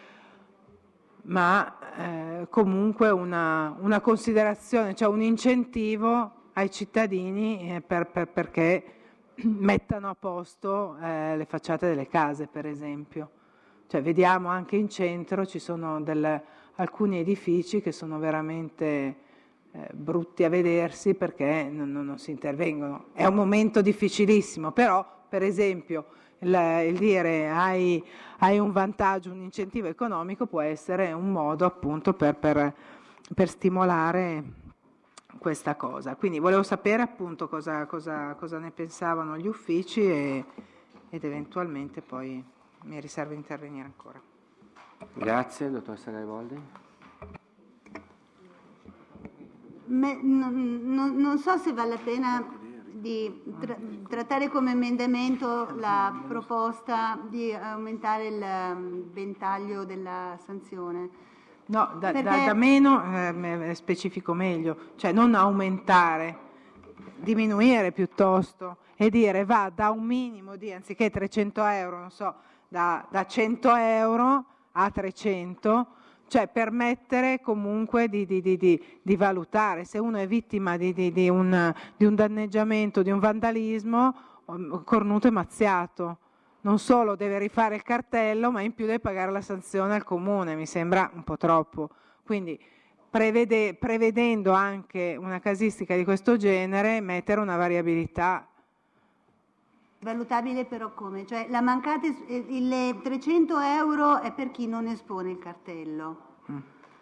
ma eh, comunque una, una considerazione, cioè un incentivo ai cittadini eh, per, per, perché mettano a posto eh, le facciate delle case, per esempio. Cioè, vediamo anche in centro ci sono delle, alcuni edifici che sono veramente eh, brutti a vedersi perché non, non, non si intervengono. È un momento difficilissimo, però per esempio il, il dire hai, hai un vantaggio, un incentivo economico può essere un modo appunto per, per, per stimolare questa cosa. Quindi volevo sapere appunto cosa, cosa, cosa ne pensavano gli uffici e, ed eventualmente poi mi riservo di intervenire ancora. Grazie, dottoressa Gariboldi. Me, non, non, non so se vale la pena di tra, trattare come emendamento la proposta di aumentare il ventaglio della sanzione. No, da, da, da meno eh, specifico meglio, cioè non aumentare, diminuire piuttosto e dire va da un minimo di, anziché trecento euro, non so, da, da cento euro a trecento, cioè permettere comunque di, di, di, di, di valutare se uno è vittima di, di, di, un, di un danneggiamento, di un vandalismo, cornuto e mazziato. Non solo deve rifare il cartello, ma in più deve pagare la sanzione al comune, mi sembra un po' troppo. Quindi prevede, prevedendo anche una casistica di questo genere, mettere una variabilità. Valutabile però come? Cioè la mancata, il trecento euro è per chi non espone il cartello. Mm.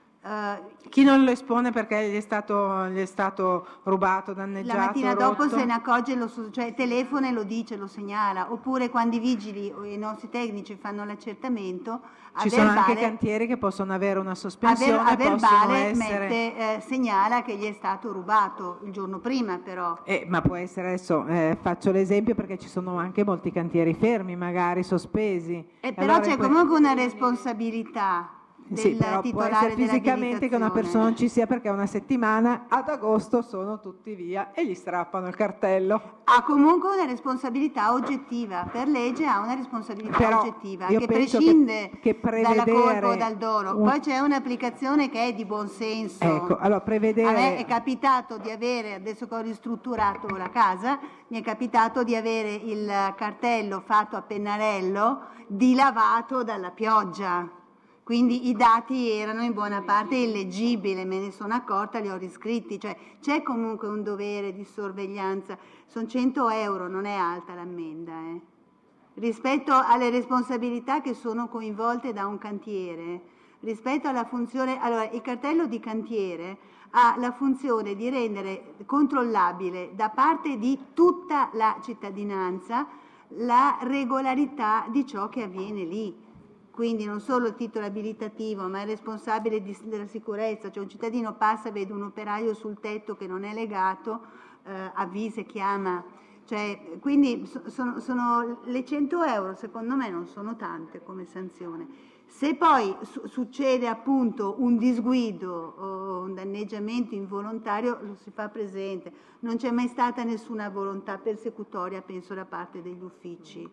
Uh, chi non lo espone perché gli è stato, gli è stato rubato, danneggiato, la mattina rotto. Dopo se ne accorge, lo, cioè telefona e lo dice, lo segnala, oppure quando i vigili o i nostri tecnici fanno l'accertamento, ci a sono verbale, anche cantieri che possono avere una sospensione, a, ver, a verbale essere... mette, eh, segnala che gli è stato rubato il giorno prima però. Eh, ma può essere, adesso eh, faccio l'esempio perché ci sono anche molti cantieri fermi, magari sospesi. Eh, però allora c'è que... comunque una responsabilità. Del sì, però può essere fisicamente che una persona non ci sia perché una settimana ad agosto sono tutti via e gli strappano il cartello. Ha comunque una responsabilità oggettiva, per legge ha una responsabilità però oggettiva che prescinde che, che dalla colpa o dal dolo. Un... Poi c'è un'applicazione che è di buon senso. Ecco, allora prevedere... A me è capitato di avere, adesso che ho ristrutturato la casa, mi è capitato di avere il cartello fatto a pennarello dilavato dalla pioggia. Quindi i dati erano in buona parte illeggibili, me ne sono accorta, li ho riscritti, cioè c'è comunque un dovere di sorveglianza, sono cento euro, non è alta l'ammenda, eh. Rispetto alle responsabilità che sono coinvolte da un cantiere, rispetto alla funzione, allora il cartello di cantiere ha la funzione di rendere controllabile da parte di tutta la cittadinanza la regolarità di ciò che avviene lì. Quindi non solo il titolo abilitativo, ma è responsabile di, della sicurezza, cioè un cittadino passa, vede un operaio sul tetto che non è legato, eh, avvisa e chiama. Cioè, quindi so, sono, sono le cento euro, secondo me non sono tante come sanzione. Se poi su, succede appunto un disguido o un danneggiamento involontario, lo si fa presente. Non c'è mai stata nessuna volontà persecutoria, penso, da parte degli uffici.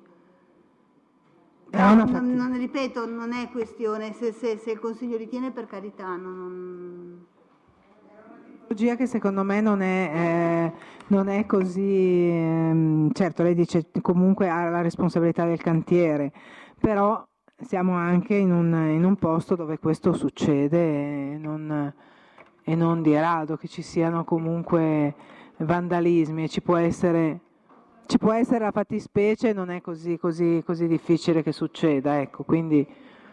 No, non, non, ripeto, non è questione, se, se, se il Consiglio ritiene, per carità, non, non... Che secondo me non è, eh, non è così, ehm, certo lei dice comunque ha la responsabilità del cantiere, però siamo anche in un, in un posto dove questo succede e non, e non di rado che ci siano comunque vandalismi e ci può essere, ci può essere la fattispecie, non è così, così, così difficile che succeda, ecco, quindi...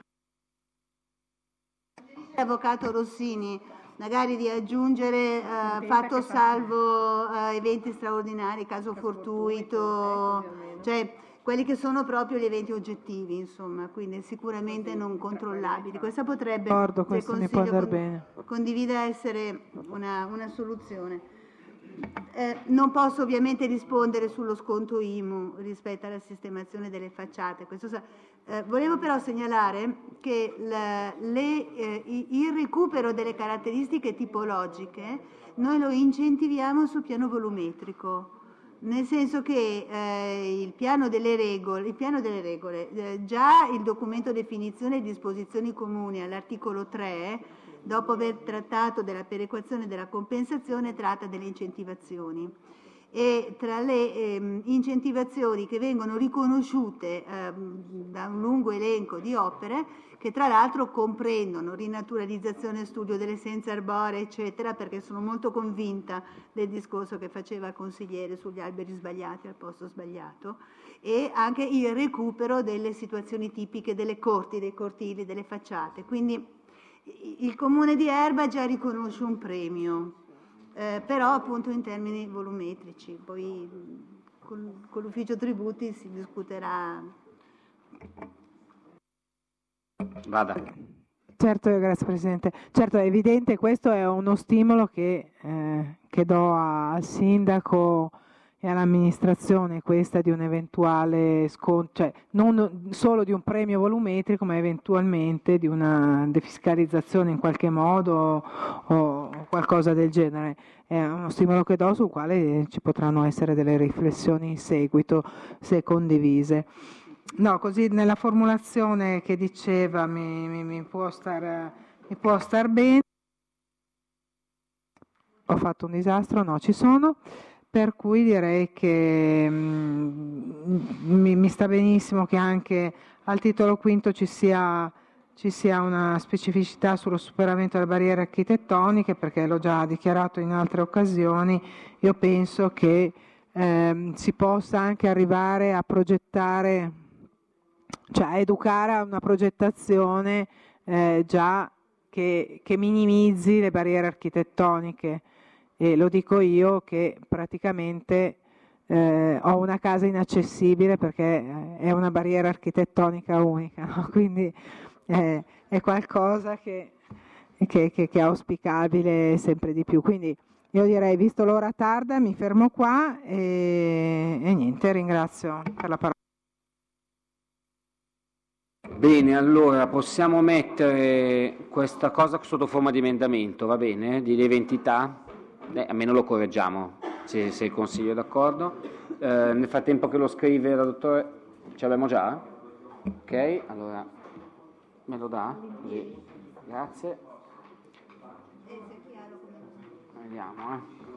Avvocato Rossini, magari di aggiungere eh, fatto salvo eh, eventi straordinari, caso fortuito, cioè quelli che sono proprio gli eventi oggettivi, insomma, quindi sicuramente non controllabili. Questa potrebbe, D'accordo, questo mi può andare bene. condivida, essere una, una soluzione. Eh, non posso ovviamente rispondere sullo sconto I M U rispetto alla sistemazione delle facciate. Questo sa- eh, volevo però segnalare che la- le, eh, il recupero delle caratteristiche tipologiche noi lo incentiviamo sul piano volumetrico, nel senso che eh, il piano delle regole, il piano delle regole eh, già il documento definizione e disposizioni comuni all'articolo tre, dopo aver trattato della perequazione e della compensazione, tratta delle incentivazioni. E tra le ehm, incentivazioni che vengono riconosciute ehm, da un lungo elenco di opere, che tra l'altro comprendono rinaturalizzazione, studio delle essenze arboree, eccetera, perché sono molto convinta del discorso che faceva il consigliere sugli alberi sbagliati al posto sbagliato, e anche il recupero delle situazioni tipiche delle corti, dei cortili, delle facciate. Quindi il Comune di Erba già riconosce un premio, eh, però appunto in termini volumetrici, poi con, con l'ufficio tributi si discuterà. Vada. Certo, grazie Presidente. Certo, è evidente, questo è uno stimolo che, eh, che do al Sindaco e all'amministrazione, questa di un eventuale sconto, cioè non solo di un premio volumetrico, ma eventualmente di una defiscalizzazione in qualche modo o qualcosa del genere. È uno stimolo che do sul quale ci potranno essere delle riflessioni in seguito, se condivise. No, così nella formulazione che diceva mi, mi, mi, può star, mi può star bene. Ho fatto un disastro? No, ci sono. Per cui direi che mh, mi, mi sta benissimo che anche al titolo quinto ci sia, ci sia una specificità sullo superamento delle barriere architettoniche, perché l'ho già dichiarato in altre occasioni. Io penso che eh, si possa anche arrivare a progettare, cioè a educare a una progettazione eh, già che, che minimizzi le barriere architettoniche. E lo dico io che praticamente eh, ho una casa inaccessibile perché è una barriera architettonica unica, no? Quindi eh, è qualcosa che, che, che, che è auspicabile sempre di più. Quindi io direi, visto l'ora tarda, mi fermo qua e, e niente, ringrazio per la parola. Bene, allora possiamo mettere questa cosa sotto forma di emendamento, va bene? Di lieve entità? Eh, almeno lo correggiamo, se, se il Consiglio è d'accordo. Eh, nel frattempo che lo scrive la dottore, ce l'abbiamo già? Ok, allora me lo dà? Così. Grazie. Vediamo. Eh.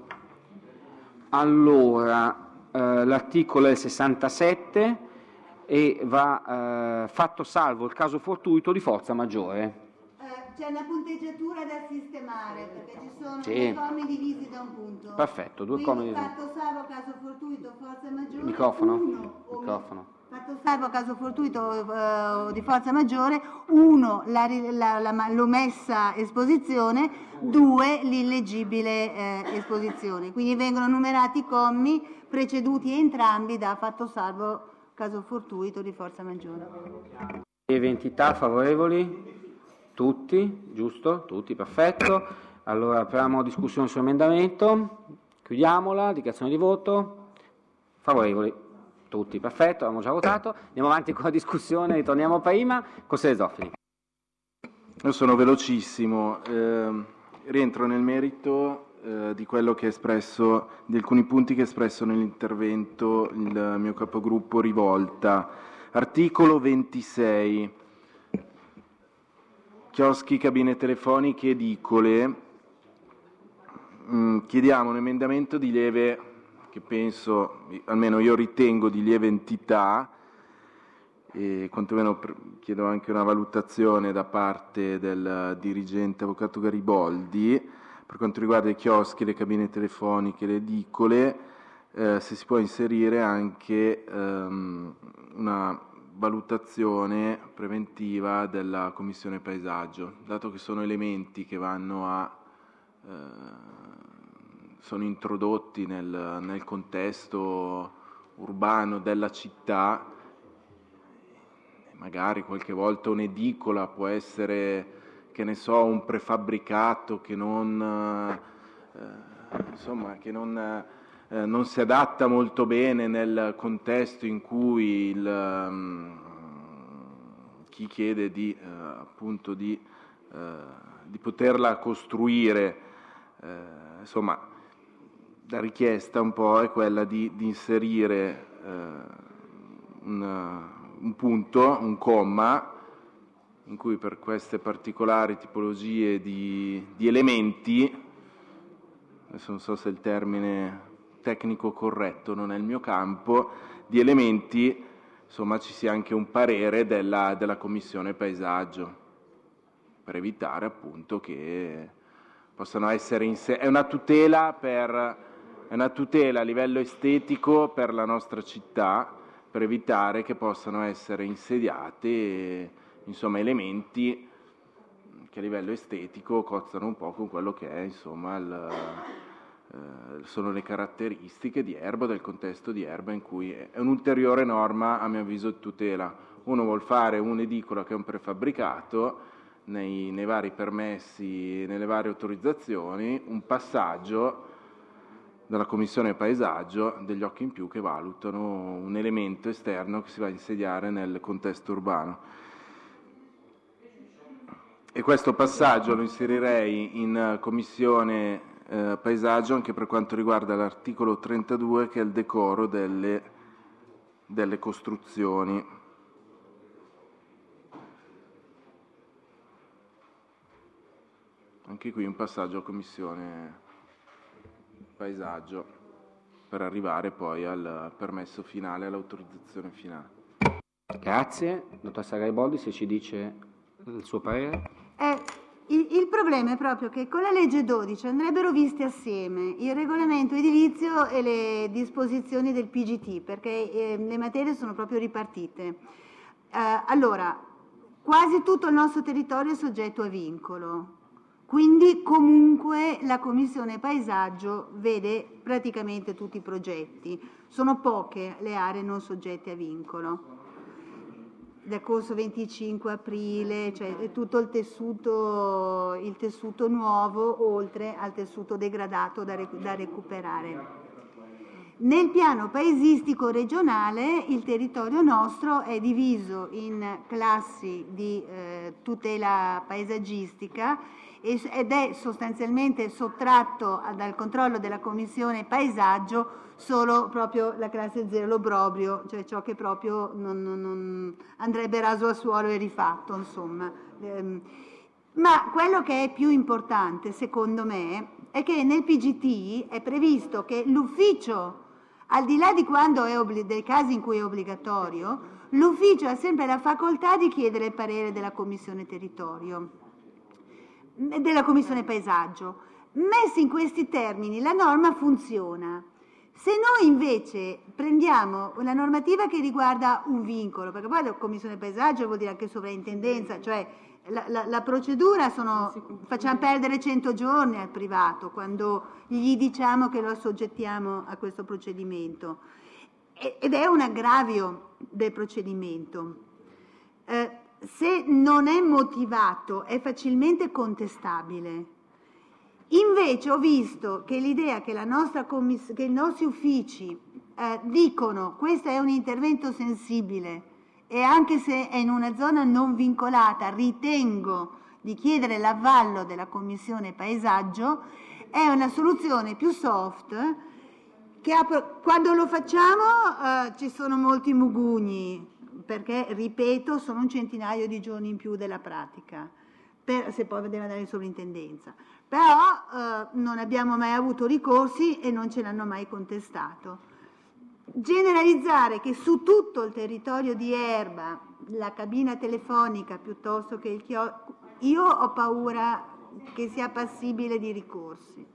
Allora, eh, l'articolo è il sessantasette e va eh, fatto salvo il caso fortuito di forza maggiore. C'è una punteggiatura da sistemare, perché ci sono Sì. due commi divisi da un punto. Perfetto, due commi Quindi divisi. fatto salvo caso fortuito, forza maggiore. Microfono. Uno, o Microfono. Fatto salvo caso fortuito eh, di forza maggiore, uno, la, la, la, l'omessa esposizione, due, l'illeggibile eh, esposizione. Quindi vengono numerati i commi preceduti entrambi da fatto salvo caso fortuito di forza maggiore. Eventità favorevoli? Tutti, giusto? Tutti, perfetto. Allora apriamo discussione sull'emendamento, chiudiamola, dichiarazione di voto. Favorevoli? Tutti, perfetto, abbiamo già votato. Andiamo avanti con la discussione, ritorniamo prima. Consigliere Zoffini. Io sono velocissimo, eh, rientro nel merito eh, di quello che è espresso, di alcuni punti che ha espresso nell'intervento il mio capogruppo Rivolta. Articolo ventisei. Chioschi, cabine telefoniche, edicole. mh, chiediamo un emendamento di lieve, che penso, almeno io ritengo di lieve entità, e quantomeno chiedo anche una valutazione da parte del dirigente avvocato Gariboldi per quanto riguarda i chioschi, le cabine telefoniche, le edicole, eh, se si può inserire anche ehm, una valutazione preventiva della Commissione Paesaggio, dato che sono elementi che vanno a eh, sono introdotti nel, nel contesto urbano della città. Magari qualche volta un'edicola può essere, che ne so, un prefabbricato che non, eh, insomma, che non, eh, non si adatta molto bene nel contesto in cui il, um, chi chiede di, eh, appunto di, eh, di poterla costruire, eh, insomma, la richiesta un po' è quella di, di inserire eh, un un punto, un comma, in cui per queste particolari tipologie di, di elementi, adesso non so se il termine tecnico corretto non è il mio campo, di elementi, insomma ci sia anche un parere della, della Commissione Paesaggio, per evitare appunto che possano essere inseriti. È una tutela per, è una tutela a livello estetico per la nostra città, per evitare che possano essere insediati insomma, elementi che a livello estetico cozzano un po' con quello che è, insomma, il, eh, sono le caratteristiche di Erba, del contesto di Erba, in cui è un'ulteriore norma, a mio avviso, di tutela. Uno vuol fare un'edicola che è un prefabbricato, nei, nei vari permessi, nelle varie autorizzazioni, un passaggio dalla Commissione Paesaggio, degli occhi in più che valutano un elemento esterno che si va a insediare nel contesto urbano. E questo passaggio lo inserirei in Commissione eh, Paesaggio anche per quanto riguarda l'articolo trentadue, che è il decoro delle, delle costruzioni. Anche qui un passaggio a Commissione Paesaggio per arrivare poi al permesso finale, all'autorizzazione finale. Grazie. Dottoressa Gariboldi, se ci dice il suo parere. Eh, il, il problema è proprio che con la legge dodici andrebbero viste assieme il regolamento edilizio e le disposizioni del P G T, perché eh, le materie sono proprio ripartite. Eh, allora, quasi tutto il nostro territorio è soggetto a vincolo. Quindi comunque la Commissione Paesaggio vede praticamente tutti i progetti. Sono poche le aree non soggette a vincolo. Dal corso venticinque aprile, cioè tutto il tessuto, il tessuto nuovo, oltre al tessuto degradato da, rec- da recuperare. Nel piano paesistico regionale il territorio nostro è diviso in classi di eh, tutela paesaggistica ed è sostanzialmente sottratto dal controllo della Commissione Paesaggio solo proprio la classe zero, l'obbrobrio, cioè ciò che proprio non, non, non andrebbe raso al suolo e rifatto, insomma. Ehm, ma quello che è più importante, secondo me, è che nel P G T è previsto che l'ufficio, al di là di quando è obbli- dei casi in cui è obbligatorio, l'ufficio ha sempre la facoltà di chiedere il parere della Commissione Territorio, della Commissione Paesaggio. Messi in questi termini la norma funziona. Se noi invece prendiamo una normativa che riguarda un vincolo, perché poi la Commissione Paesaggio vuol dire anche sovrintendenza, cioè la, la, la procedura sono, facciamo perdere cento giorni al privato quando gli diciamo che lo assoggettiamo a questo procedimento, ed è un aggravio del procedimento. Eh, se non è motivato è facilmente contestabile. Invece ho visto che l'idea che, la nostra commiss- che i nostri uffici eh, dicono questo è un intervento sensibile e anche se è in una zona non vincolata ritengo di chiedere l'avallo della Commissione Paesaggio, è una soluzione più soft che apro- quando lo facciamo eh, ci sono molti mugugni, perché, ripeto, sono un centinaio di giorni in più della pratica. per, se poi deve andare in sovrintendenza. Però eh, non abbiamo mai avuto ricorsi e non ce l'hanno mai contestato. Generalizzare che su tutto il territorio di Erba la cabina telefonica piuttosto che il chiosco, io ho paura che sia passibile di ricorsi.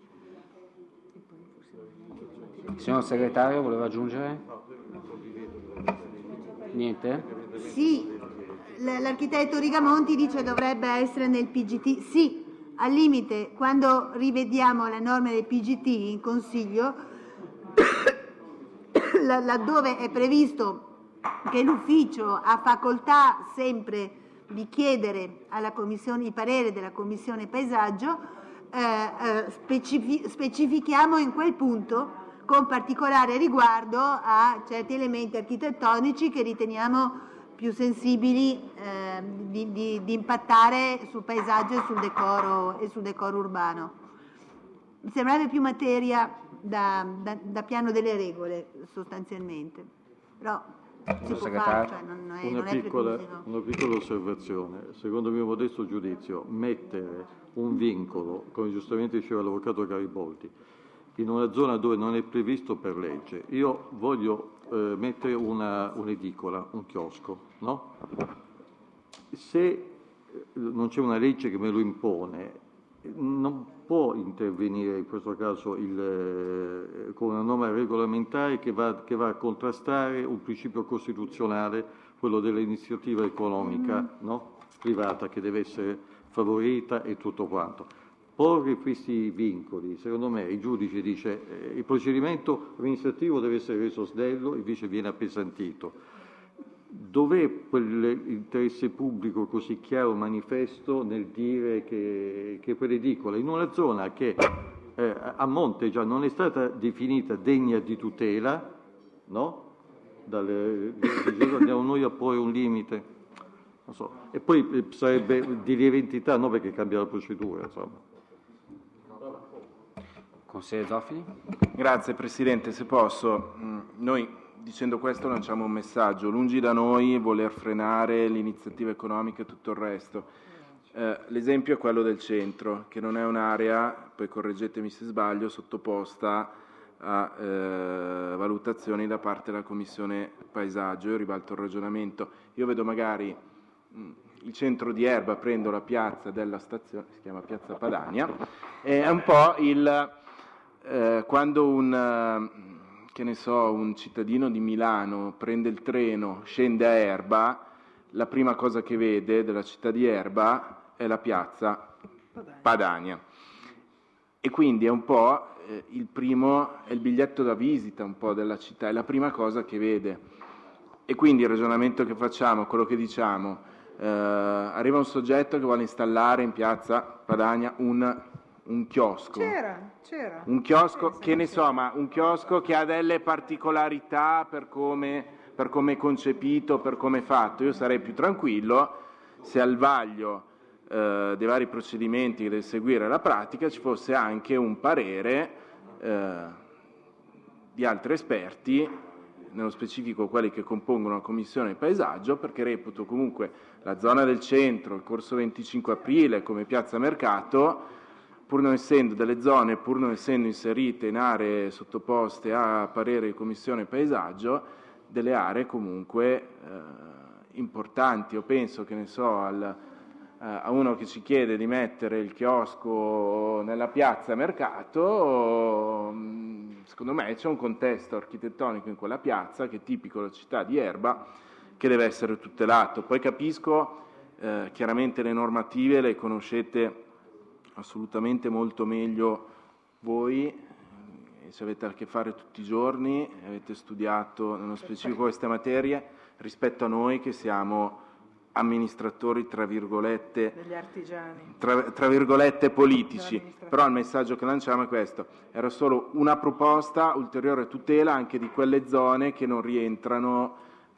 Il signor segretario voleva aggiungere? Niente? Sì, l'architetto Rigamonti dice dovrebbe essere nel P G T. Sì, al limite, quando rivediamo le norme del P G T in Consiglio, laddove è previsto che l'ufficio ha facoltà sempre di chiedere alla commissione, il parere della Commissione Paesaggio, eh, eh, specifi- specifichiamo in quel punto con particolare riguardo a certi elementi architettonici che riteniamo più sensibili eh, di, di, di impattare sul paesaggio e sul decoro, e sul decoro urbano. Mi sembrerebbe più materia da, da, da piano delle regole sostanzialmente, però si può fare, cioè non, non è, una, non è piccola, preclusivo. una piccola osservazione. Secondo il mio modesto giudizio, mettere un vincolo, come giustamente diceva l'avvocato Gariboldi, in una zona dove non è previsto per legge, io voglio eh, mettere una, un'edicola, un chiosco, no? Se non c'è una legge che me lo impone, non può intervenire in questo caso il, eh, con una norma regolamentare che va, che va a contrastare un principio costituzionale, quello dell'iniziativa economica, no? Privata, che deve essere favorita e tutto quanto. Porre questi vincoli, secondo me il giudice dice eh, il procedimento amministrativo deve essere reso snello, invece viene appesantito. Dov'è quell'interesse pubblico così chiaro manifesto nel dire che, che quell'edicola in una zona che eh, a monte già non è stata definita degna di tutela, no? Dalle, andiamo noi a porre un limite, non so. E poi sarebbe di lieve entità, no, perché cambia la procedura, insomma. Consigliere Zoffini? Grazie Presidente, se posso, noi dicendo questo lanciamo un messaggio, lungi da noi voler frenare l'iniziativa economica e tutto il resto. Eh, l'esempio è quello del centro, che non è un'area, poi correggetemi se sbaglio, sottoposta a eh, valutazioni da parte della Commissione Paesaggio. Io ribalto il ragionamento, io vedo magari mh, il centro di Erba, prendo la piazza della stazione, si chiama Piazza Padania, è un po' il eh, quando un che ne so, un cittadino di Milano prende il treno, scende a Erba, la prima cosa che vede della città di Erba è la piazza Padania. E quindi è un po' eh, il primo, è il biglietto da visita un po' della città, è la prima cosa che vede. E quindi il ragionamento che facciamo, quello che diciamo, eh, arriva un soggetto che vuole installare in piazza Padania un un chiosco, c'era, c'era. un chiosco che ne so, ma un chiosco che ha delle particolarità per come, per come è concepito, per come è fatto. Io sarei più tranquillo se al vaglio eh, dei vari procedimenti che deve seguire la pratica ci fosse anche un parere eh, di altri esperti, nello specifico quelli che compongono la Commissione Paesaggio, perché reputo comunque la zona del centro, il corso venticinque aprile come piazza mercato, pur non essendo delle zone, pur non essendo inserite in aree sottoposte a parere di Commissione Paesaggio, delle aree comunque eh, importanti. Io penso, che ne so, al, eh, a uno che ci chiede di mettere il chiosco nella piazza Mercato, secondo me c'è un contesto architettonico in quella piazza, che è tipico della città di Erba, che deve essere tutelato. Poi capisco, eh, chiaramente le normative le conoscete assolutamente molto meglio voi, e ci avete a che fare tutti i giorni, avete studiato nello specifico queste materie, rispetto a noi che siamo amministratori tra virgolette degli artigiani, tra, tra virgolette politici. Però il messaggio che lanciamo è questo: era solo una proposta, ulteriore tutela anche di quelle zone che non rientrano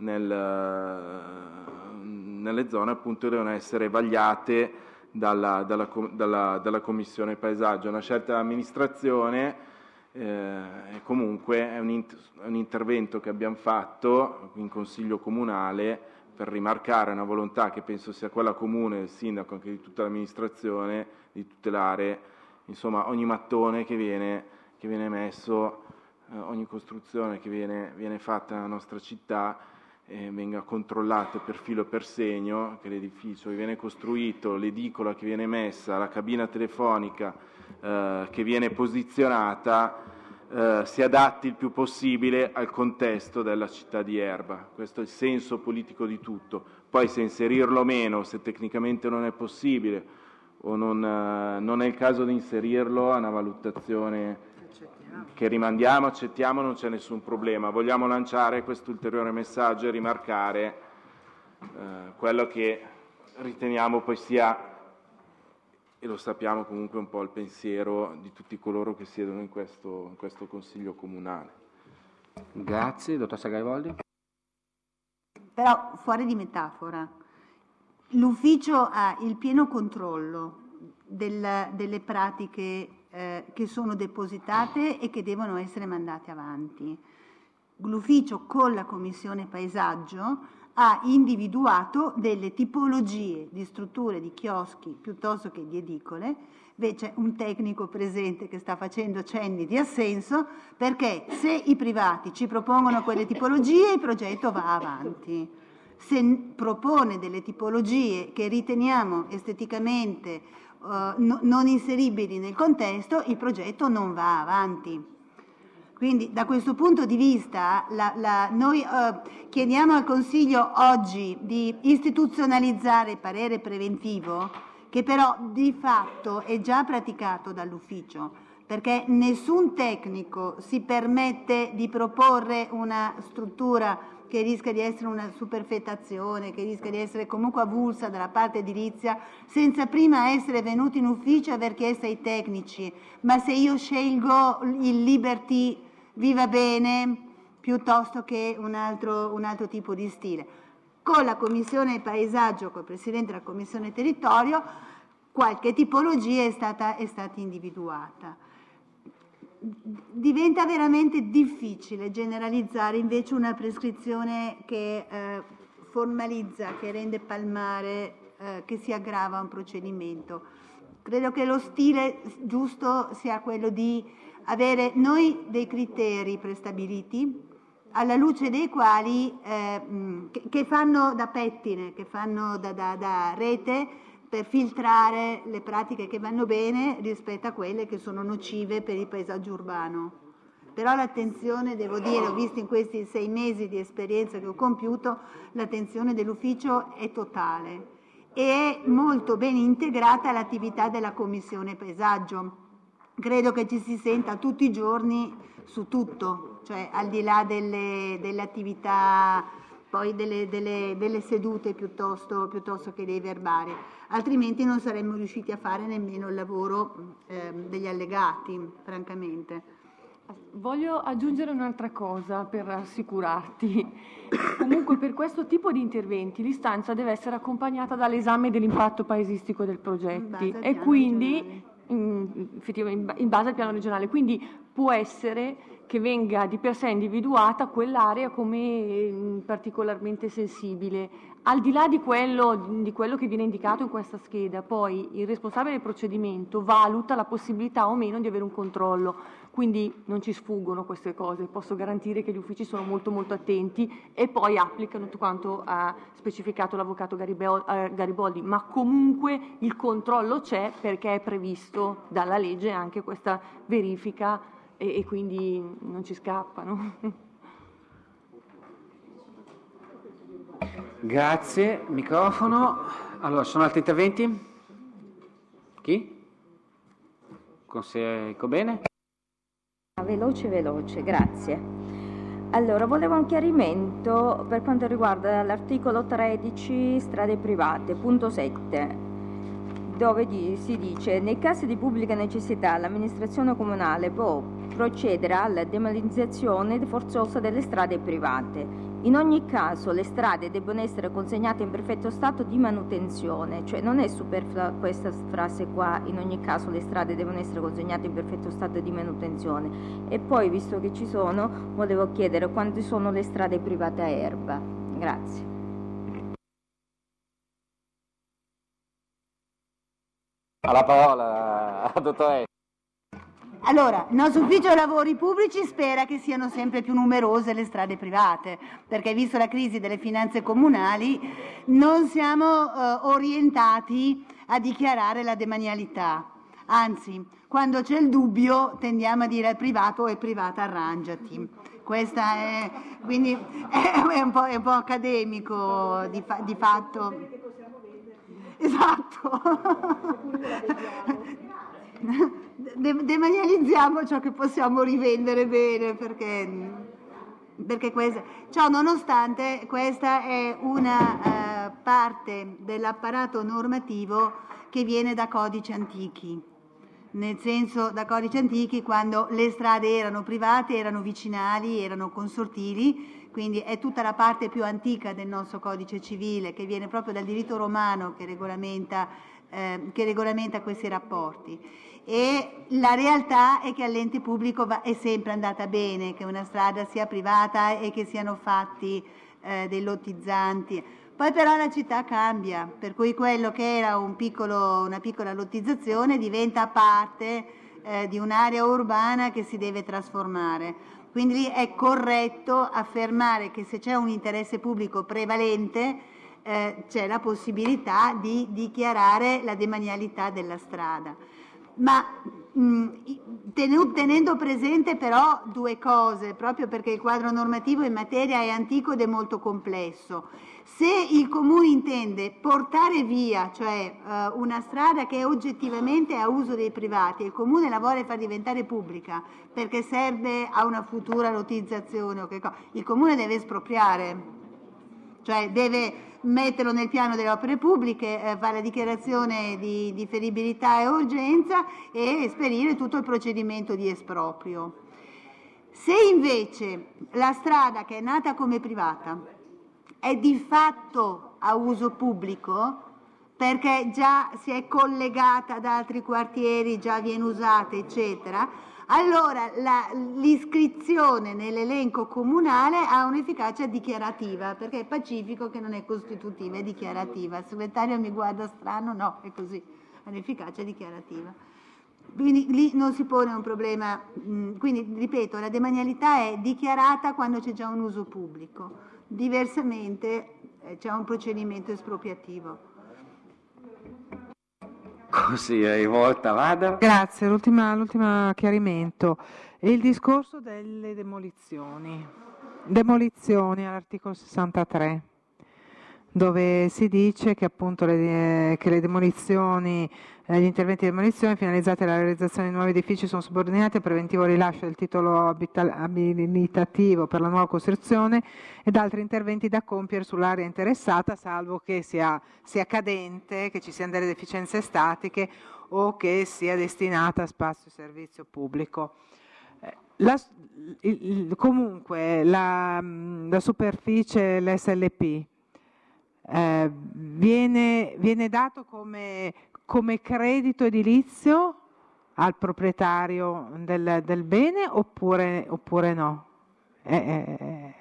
nel, nelle zone appunto che devono essere vagliate Dalla, dalla, dalla, dalla Commissione Paesaggio. È una scelta dell'amministrazione, eh, comunque è un, int- un intervento che abbiamo fatto in Consiglio Comunale per rimarcare una volontà che penso sia quella comune del sindaco, anche di tutta l'amministrazione, di tutelare insomma ogni mattone che viene, che viene messo, eh, ogni costruzione che viene, viene fatta nella nostra città, eh, venga controllata per filo e per segno, che l'edificio che viene costruito, l'edicola che viene messa, la cabina telefonica eh, che viene posizionata, Eh, si adatti il più possibile al contesto della città di Erba. Questo è il senso politico di tutto. Poi se inserirlo o meno, se tecnicamente non è possibile o non, eh, non è il caso di inserirlo, è una valutazione che rimandiamo, accettiamo, non c'è nessun problema. Vogliamo lanciare questo ulteriore messaggio e rimarcare eh, quello che riteniamo poi sia, e lo sappiamo comunque un po' il pensiero di tutti coloro che siedono in questo, in questo Consiglio Comunale. Grazie, dottoressa Gariboldi. Però fuori di metafora, l'ufficio ha il pieno controllo del, delle pratiche eh, che sono depositate e che devono essere mandate avanti. L'ufficio con la Commissione Paesaggio ha individuato delle tipologie di strutture di chioschi piuttosto che di edicole. Invece un tecnico presente che sta facendo cenni di assenso, perché se i privati ci propongono quelle tipologie il progetto va avanti. Se propone delle tipologie che riteniamo esteticamente uh, no, non inseribili nel contesto, il progetto non va avanti. Quindi da questo punto di vista la, la, noi eh, chiediamo al Consiglio oggi di istituzionalizzare il parere preventivo, che però di fatto è già praticato dall'ufficio, perché nessun tecnico si permette di proporre una struttura che rischia di essere una superfettazione, che rischia di essere comunque avulsa dalla parte edilizia, senza prima essere venuti in ufficio e aver chiesto ai tecnici: ma se io scelgo il Liberty vi va bene piuttosto che un altro, un altro tipo di stile. Con la Commissione Paesaggio, col Presidente della Commissione Territorio, qualche tipologia è stata, è stata individuata. Diventa veramente difficile generalizzare invece una prescrizione che eh, formalizza, che rende palmare, eh, che si aggrava un procedimento. Credo che lo stile giusto sia quello di avere noi dei criteri prestabiliti alla luce dei quali eh, che, che fanno da pettine, che fanno da, da, da rete per filtrare le pratiche che vanno bene rispetto a quelle che sono nocive per il paesaggio urbano. Però l'attenzione, devo dire, ho visto in questi sei mesi di esperienza che ho compiuto, l'attenzione dell'ufficio è totale e è molto ben integrata all'attività della Commissione Paesaggio. Credo che ci si senta tutti i giorni su tutto, cioè al di là delle, delle attività, poi delle, delle, delle sedute piuttosto, piuttosto che dei verbali, altrimenti non saremmo riusciti a fare nemmeno il lavoro eh, degli allegati, francamente. Voglio aggiungere un'altra cosa per rassicurarti. Comunque per questo tipo di interventi l'istanza deve essere accompagnata dall'esame dell'impatto paesistico del progetto e quindi in, in base al piano regionale, quindi può essere che venga di per sé individuata quell'area come particolarmente sensibile. Al di là di quello, di quello che viene indicato in questa scheda, poi il responsabile del procedimento valuta la possibilità o meno di avere un controllo, quindi non ci sfuggono queste cose, posso garantire che gli uffici sono molto molto attenti e poi applicano tutto quanto ha specificato l'avvocato Gariboldi, ma comunque il controllo c'è perché è previsto dalla legge anche questa verifica e, e quindi non ci scappano. Grazie. Microfono. Allora, sono altri interventi? Chi? Consigliere Icobene? Veloce, veloce, grazie. Allora, volevo un chiarimento per quanto riguarda l'articolo tredici, strade private, punto sette, dove si dice: nei casi di pubblica necessità l'amministrazione comunale può procedere alla demolizione forzosa delle strade private. In ogni caso le strade debbono essere consegnate in perfetto stato di manutenzione, cioè non è superflua questa frase qua, in ogni caso le strade devono essere consegnate in perfetto stato di manutenzione. E poi, visto che ci sono, volevo chiedere quante sono le strade private a Erba. Grazie. alla parola, dottoressa. Allora, il nostro ufficio lavori pubblici spera che siano sempre più numerose le strade private, perché visto la crisi delle finanze comunali non siamo eh, orientati a dichiarare la demanialità, anzi, quando c'è il dubbio tendiamo a dire al privato e privata arrangiati. Questa è, quindi è un po', è un po' accademico di, fa, di fatto. Esatto. Demanializziamo ciò che possiamo rivendere bene, perché, perché questa, ciò nonostante questa è una eh, parte dell'apparato normativo che viene da codici antichi, nel senso da codici antichi quando le strade erano private, erano vicinali, erano consortili, quindi è tutta la parte più antica del nostro codice civile che viene proprio dal diritto romano che regolamenta, eh, che regolamenta questi rapporti. E la realtà è che all'ente pubblico va, è sempre andata bene che una strada sia privata e che siano fatti eh, dei lottizzanti. Poi però la città cambia, per cui quello che era un piccolo, una piccola lottizzazione diventa parte eh, di un'area urbana che si deve trasformare. Quindi lì è corretto affermare che se c'è un interesse pubblico prevalente eh, c'è la possibilità di dichiarare la demanialità della strada. Ma mh, tenendo presente però due cose, proprio perché il quadro normativo in materia è antico ed è molto complesso. Se il Comune intende portare via, cioè uh, una strada che è oggettivamente a uso dei privati, e il Comune la vuole far diventare pubblica perché serve a una futura lottizzazione o che cosa, il Comune deve espropriare, cioè deve metterlo nel piano delle opere pubbliche, eh, fare la dichiarazione di differibilità e urgenza e esperire tutto il procedimento di esproprio. Se invece la strada che è nata come privata è di fatto a uso pubblico, perché già si è collegata ad altri quartieri, già viene usata, eccetera, allora la, l'iscrizione nell'elenco comunale ha un'efficacia dichiarativa, perché è pacifico che non è costitutiva, è dichiarativa. Il segretario mi guarda strano, no, è così, ha un'efficacia dichiarativa. Quindi lì non si pone un problema, quindi ripeto, la demanialità è dichiarata quando c'è già un uso pubblico, diversamente eh, c'è un procedimento espropriativo. Così, rivolta, vada. Grazie, l'ultima, l'ultimo chiarimento. Il discorso delle demolizioni. Demolizioni all'articolo sessantatré, dove si dice che appunto le, che le demolizioni, eh, gli interventi di demolizione finalizzati alla realizzazione di nuovi edifici sono subordinati al preventivo rilascio del titolo abital- abilitativo per la nuova costruzione ed altri interventi da compiere sull'area interessata, salvo che sia, sia cadente, che ci siano delle deficienze statiche o che sia destinata a spazio e servizio pubblico. La, il, il, comunque la, la superficie, l'S L P, eh, viene, viene dato come, come credito edilizio al proprietario del, del bene oppure, oppure no? Eh, eh,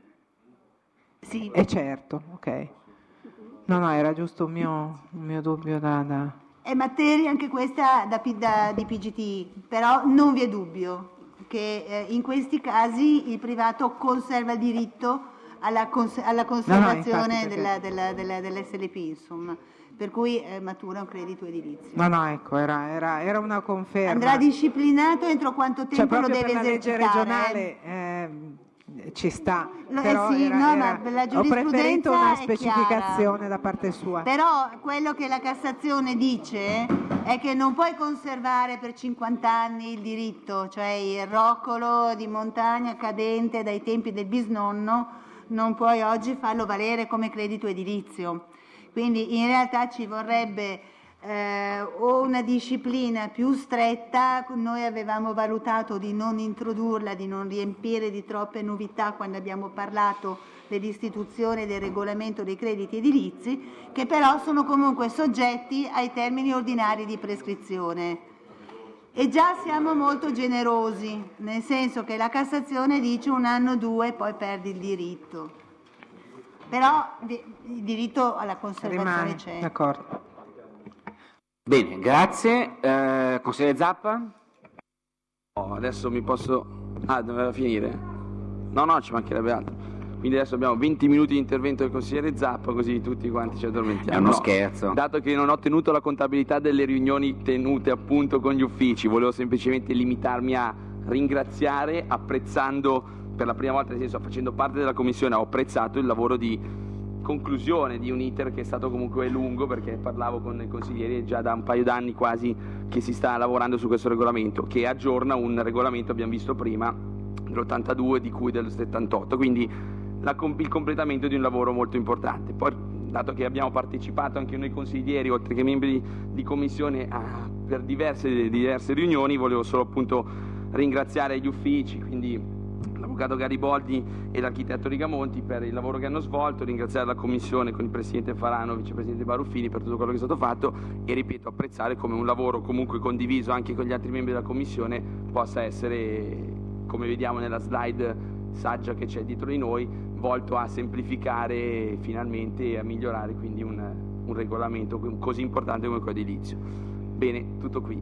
sì. È certo, ok. No, no, era giusto un mio, un mio dubbio da... da... È materia anche questa da, da, di P G T, però non vi è dubbio che eh, in questi casi il privato conserva il diritto alla, cons- alla conservazione no, no, della, della, della, dell'S L P, insomma, per cui eh, matura un credito edilizio. No, no, ecco, era, era, era una conferma. Andrà disciplinato entro quanto tempo cioè, lo deve per la esercitare? legge regionale eh, ci sta, Lo, però eh sì, era, no, era, ma la ho preferito una è specificazione chiara. Da parte sua. Però quello che la Cassazione dice è che non puoi conservare per cinquanta anni il diritto, cioè il roccolo di montagna cadente dai tempi del bisnonno, non puoi oggi farlo valere come credito edilizio. Quindi in realtà ci vorrebbe eh, o una disciplina più stretta, noi avevamo valutato di non introdurla, di non riempire di troppe novità quando abbiamo parlato dell'istituzione del regolamento dei crediti edilizi, che però sono comunque soggetti ai termini ordinari di prescrizione. E già siamo molto generosi, nel senso che la Cassazione dice un anno o due e poi perdi il diritto. Però il diritto alla conservazione Rimane, c'è. d'accordo. Bene, grazie. Eh, consigliere Zappa? Oh, adesso mi posso... Ah, doveva finire? No, no, ci mancherebbe altro. Quindi adesso abbiamo venti minuti di intervento del consigliere Zappa, così tutti quanti ci addormentiamo. È uno No, scherzo. Dato che non ho tenuto la contabilità delle riunioni tenute appunto con gli uffici, volevo semplicemente limitarmi a ringraziare, apprezzando per la prima volta, nel senso facendo parte della commissione, ho apprezzato il lavoro di conclusione di un iter che è stato comunque lungo, perché parlavo con i consiglieri già da un paio d'anni quasi che si sta lavorando su questo regolamento, che aggiorna un regolamento, abbiamo visto prima, dell'ottantadue, di cui del settantotto, quindi la, il completamento di un lavoro molto importante. Poi, dato che abbiamo partecipato anche noi consiglieri, oltre che membri di commissione, a, per diverse, diverse riunioni, volevo solo appunto ringraziare gli uffici, quindi l'avvocato Gariboldi e l'architetto Rigamonti per il lavoro che hanno svolto, ringraziare la commissione con il presidente Farano, vicepresidente Baruffini per tutto quello che è stato fatto e, ripeto, apprezzare come un lavoro comunque condiviso anche con gli altri membri della commissione possa essere, come vediamo nella slide saggia che c'è dietro di noi, volto a semplificare finalmente e a migliorare quindi un, un regolamento così importante come quello edilizio. Bene, tutto qui.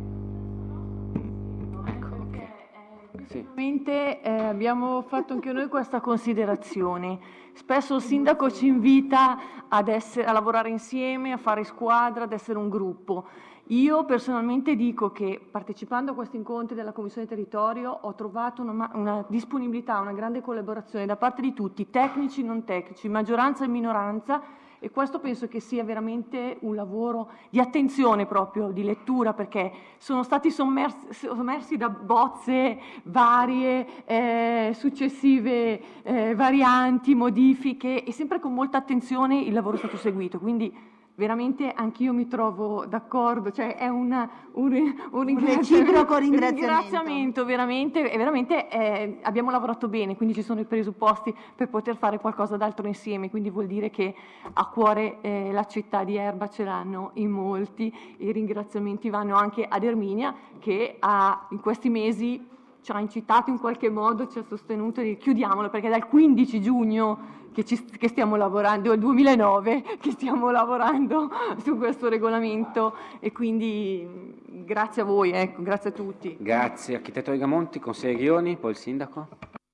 Ecco, okay. eh, Sicuramente eh, abbiamo fatto anche noi questa considerazione. Spesso il sindaco ci invita ad essere, a lavorare insieme, a fare squadra, ad essere un gruppo. Io personalmente dico che partecipando a questi incontri della Commissione Territorio ho trovato una, una disponibilità, una grande collaborazione da parte di tutti, tecnici, non tecnici, maggioranza e minoranza, e questo penso che sia veramente un lavoro di attenzione proprio, di lettura, perché sono stati sommersi, sommersi da bozze varie, eh, successive eh, varianti, modifiche, e sempre con molta attenzione il lavoro è stato seguito. Quindi veramente anch'io mi trovo d'accordo, cioè è una, un, un, un reciproco ringraziamento. ringraziamento veramente, e veramente eh, abbiamo lavorato bene, quindi ci sono i presupposti per poter fare qualcosa d'altro insieme, quindi vuol dire che a cuore eh, la città di Erba ce l'hanno in molti. I ringraziamenti vanno anche ad Erminia che ha, in questi mesi ci ha incitato in qualche modo, ci ha sostenuto di chiudiamolo, perché dal quindici giugno Che, ci, che stiamo lavorando, è il duemilanove che stiamo lavorando su questo regolamento, e quindi grazie a voi, ecco, grazie a tutti. Grazie. Architetto Rigamonti, consigliere Ghioni, poi il sindaco.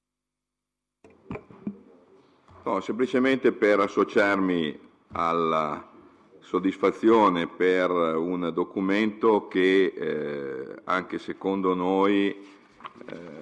No, semplicemente per associarmi alla soddisfazione per un documento che eh, anche secondo noi eh,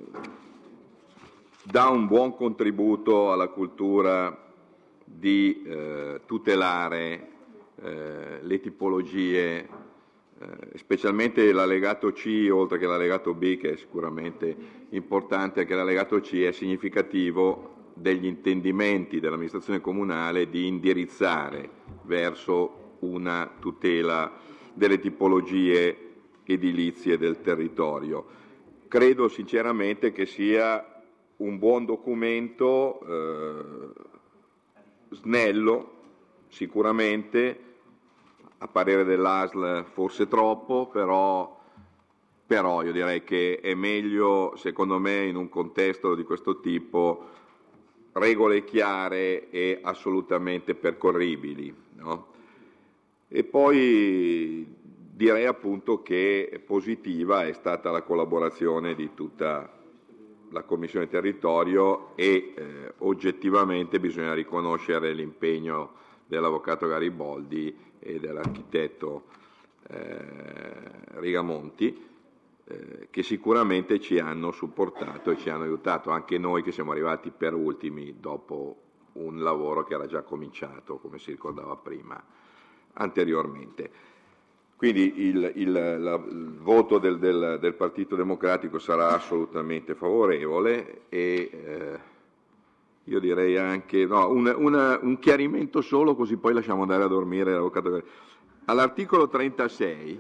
dà un buon contributo alla cultura di eh, tutelare eh, le tipologie, eh, specialmente l'allegato C, oltre che l'allegato B, che è sicuramente importante, anche l'allegato C è significativo degli intendimenti dell'amministrazione comunale di indirizzare verso una tutela delle tipologie edilizie del territorio. Credo sinceramente che sia un buon documento, eh, snello sicuramente, a parere dell'A S L forse troppo, però, però io direi che è meglio, secondo me, in un contesto di questo tipo, regole chiare e assolutamente percorribili, no? E poi direi appunto che positiva è stata la collaborazione di tutta la Commissione Territorio e eh, oggettivamente bisogna riconoscere l'impegno dell'avvocato Gariboldi e dell'architetto eh, Rigamonti, eh, che sicuramente ci hanno supportato e ci hanno aiutato, anche noi che siamo arrivati per ultimi dopo un lavoro che era già cominciato, come si ricordava prima, anteriormente. Quindi il, il, la, il voto del, del, del Partito Democratico sarà assolutamente favorevole e eh, io direi anche no, un, una, un chiarimento solo, così poi lasciamo andare a dormire l'avvocato. All'articolo trentasei,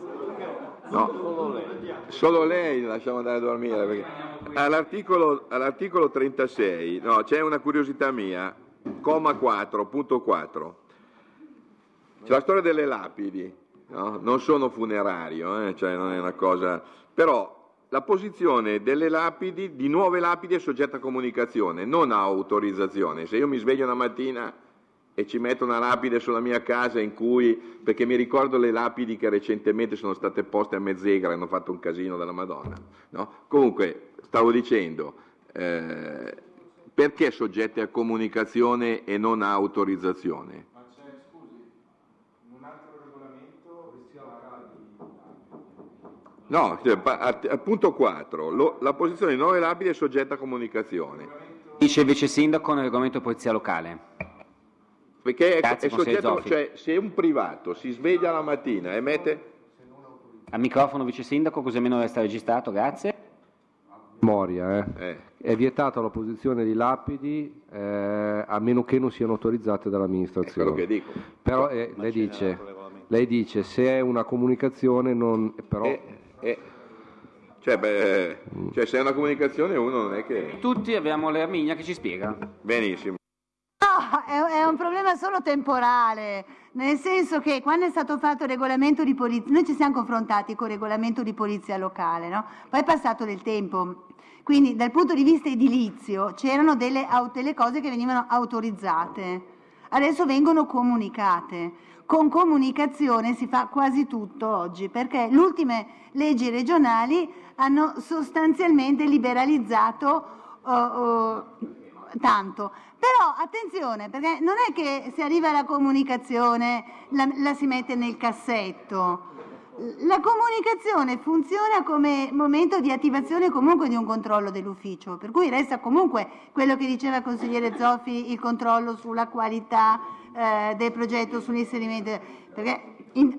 no, solo lei lasciamo andare a dormire, perché all'articolo, all'articolo trentasei no, c'è una curiosità mia, comma quattro, punto quattro, c'è la storia delle lapidi. No? Non sono funerario, eh? Cioè non è una cosa, però la posizione delle lapidi, di nuove lapidi, è soggetta a comunicazione, non a autorizzazione. Se io mi sveglio una mattina e ci metto una lapide sulla mia casa in cui, perché mi ricordo le lapidi che recentemente sono state poste a Mezzegra e hanno fatto un casino della Madonna, no? Comunque, stavo dicendo, eh, perché soggette a comunicazione e non a autorizzazione? Ma c'è, scusi, in un altro regolamento No, cioè, al punto quattro, lo, la posizione di nuove lapidi è soggetta a comunicazione. Dice il vice sindaco nel regolamento di polizia locale. Perché è, Grazie, è soggetto, Zoffi. cioè se un privato si sveglia la mattina e mette... Al microfono vice sindaco, così almeno resta registrato, grazie. Memoria, eh. Eh. È vietata la posizione di lapidi eh, a meno che non siano autorizzate dall'amministrazione. È quello che dico. Però eh, lei, dice, lei dice se è una comunicazione non... Però... Eh, eh, cioè, beh, cioè se è una comunicazione uno non è che... Tutti abbiamo l'Erminia che ci spiega. Benissimo. No, è, è un problema solo temporale, nel senso che quando è stato fatto il regolamento di polizia, noi ci siamo confrontati con il regolamento di polizia locale, no? Poi è passato del tempo, quindi dal punto di vista edilizio c'erano delle, delle cose che venivano autorizzate, adesso vengono comunicate. Con comunicazione si fa quasi tutto oggi, perché le ultime leggi regionali hanno sostanzialmente liberalizzato oh, oh, tanto. Però attenzione, perché non è che se arriva la comunicazione la, la si mette nel cassetto. La comunicazione funziona come momento di attivazione comunque di un controllo dell'ufficio, per cui resta comunque quello che diceva il consigliere Zoffi, il controllo sulla qualità eh, del progetto, sull'inserimento, perché in,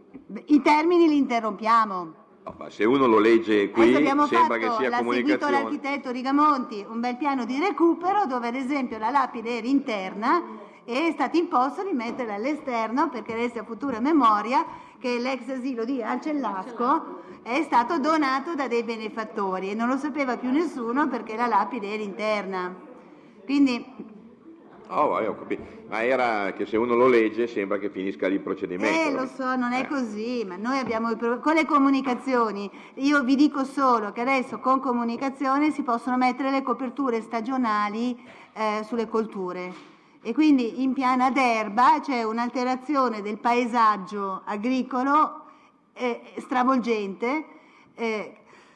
i termini li interrompiamo. No, ma se uno lo legge qui abbiamo sembra fatto, che sia l'ha seguito comunicazione. l'architetto Rigamonti, un bel piano di recupero dove ad esempio la lapide era interna e è stato imposto di metterla all'esterno perché resta a futura memoria che l'ex asilo di Ancellasco è stato donato da dei benefattori e non lo sapeva più nessuno perché la lapide era interna. Quindi Oh, vai, ho capito. Ma era che se uno lo legge sembra che finisca lì il procedimento. Eh, lo so, non è Eh. così, ma noi abbiamo il pro- con le comunicazioni, io vi dico solo che adesso con comunicazione si possono mettere le coperture stagionali eh, sulle colture e quindi in piana d'erba c'è un'alterazione del paesaggio agricolo eh, stravolgente eh,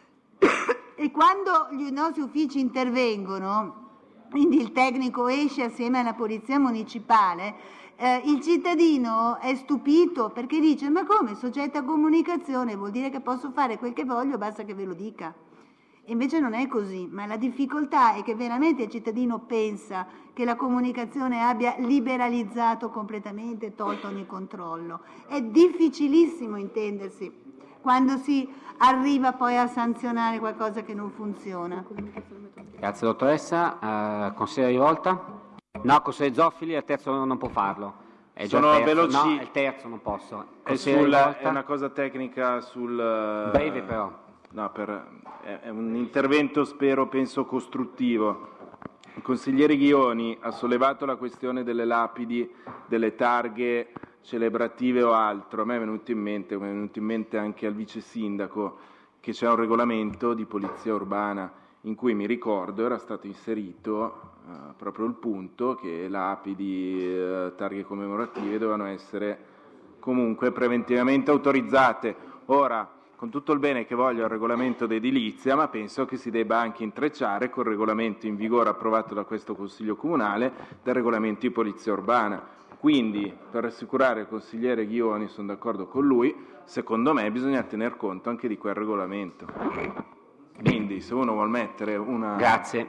e quando gli nostri uffici intervengono, quindi il tecnico esce assieme alla polizia municipale, eh, il cittadino è stupito perché dice ma come soggetta a comunicazione vuol dire che posso fare quel che voglio, basta che ve lo dica. E invece non è così, ma la difficoltà è che veramente il cittadino pensa che la comunicazione abbia liberalizzato completamente, tolto ogni controllo. È difficilissimo intendersi quando si arriva poi a sanzionare qualcosa che non funziona. Grazie dottoressa. Uh, consigliere Rivolta? No, consigliere Zoffili, il terzo non può farlo. È già Sono il terzo. veloci. No, è il terzo non posso. È, Consigliere sul, Rivolta? è una cosa tecnica sul... Breve però. No, per, è, è un intervento, spero, penso costruttivo. Il consigliere Ghioni ha sollevato la questione delle lapidi, delle targhe celebrative o altro. A me è venuto in mente, come è venuto in mente anche al vice sindaco, che c'è un regolamento di polizia urbana in cui mi ricordo era stato inserito eh, proprio il punto che lapidi, eh, targhe commemorative dovevano essere comunque preventivamente autorizzate. Ora, con tutto il bene che voglio al regolamento d'edilizia, ma penso che si debba anche intrecciare col regolamento in vigore approvato da questo Consiglio Comunale del regolamento di polizia urbana. Quindi, per rassicurare il consigliere Ghioni, sono d'accordo con lui, secondo me bisogna tener conto anche di quel regolamento. Quindi, se uno vuol mettere una... Grazie.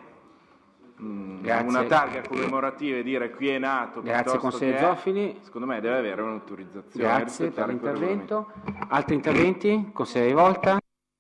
mh, Grazie. una targa commemorativa e dire qui è nato, Grazie piuttosto consigliere che è, Zoffili. secondo me deve avere un'autorizzazione. Grazie per rispettare quel l'intervento. Altri interventi? Consigliere Rivolta?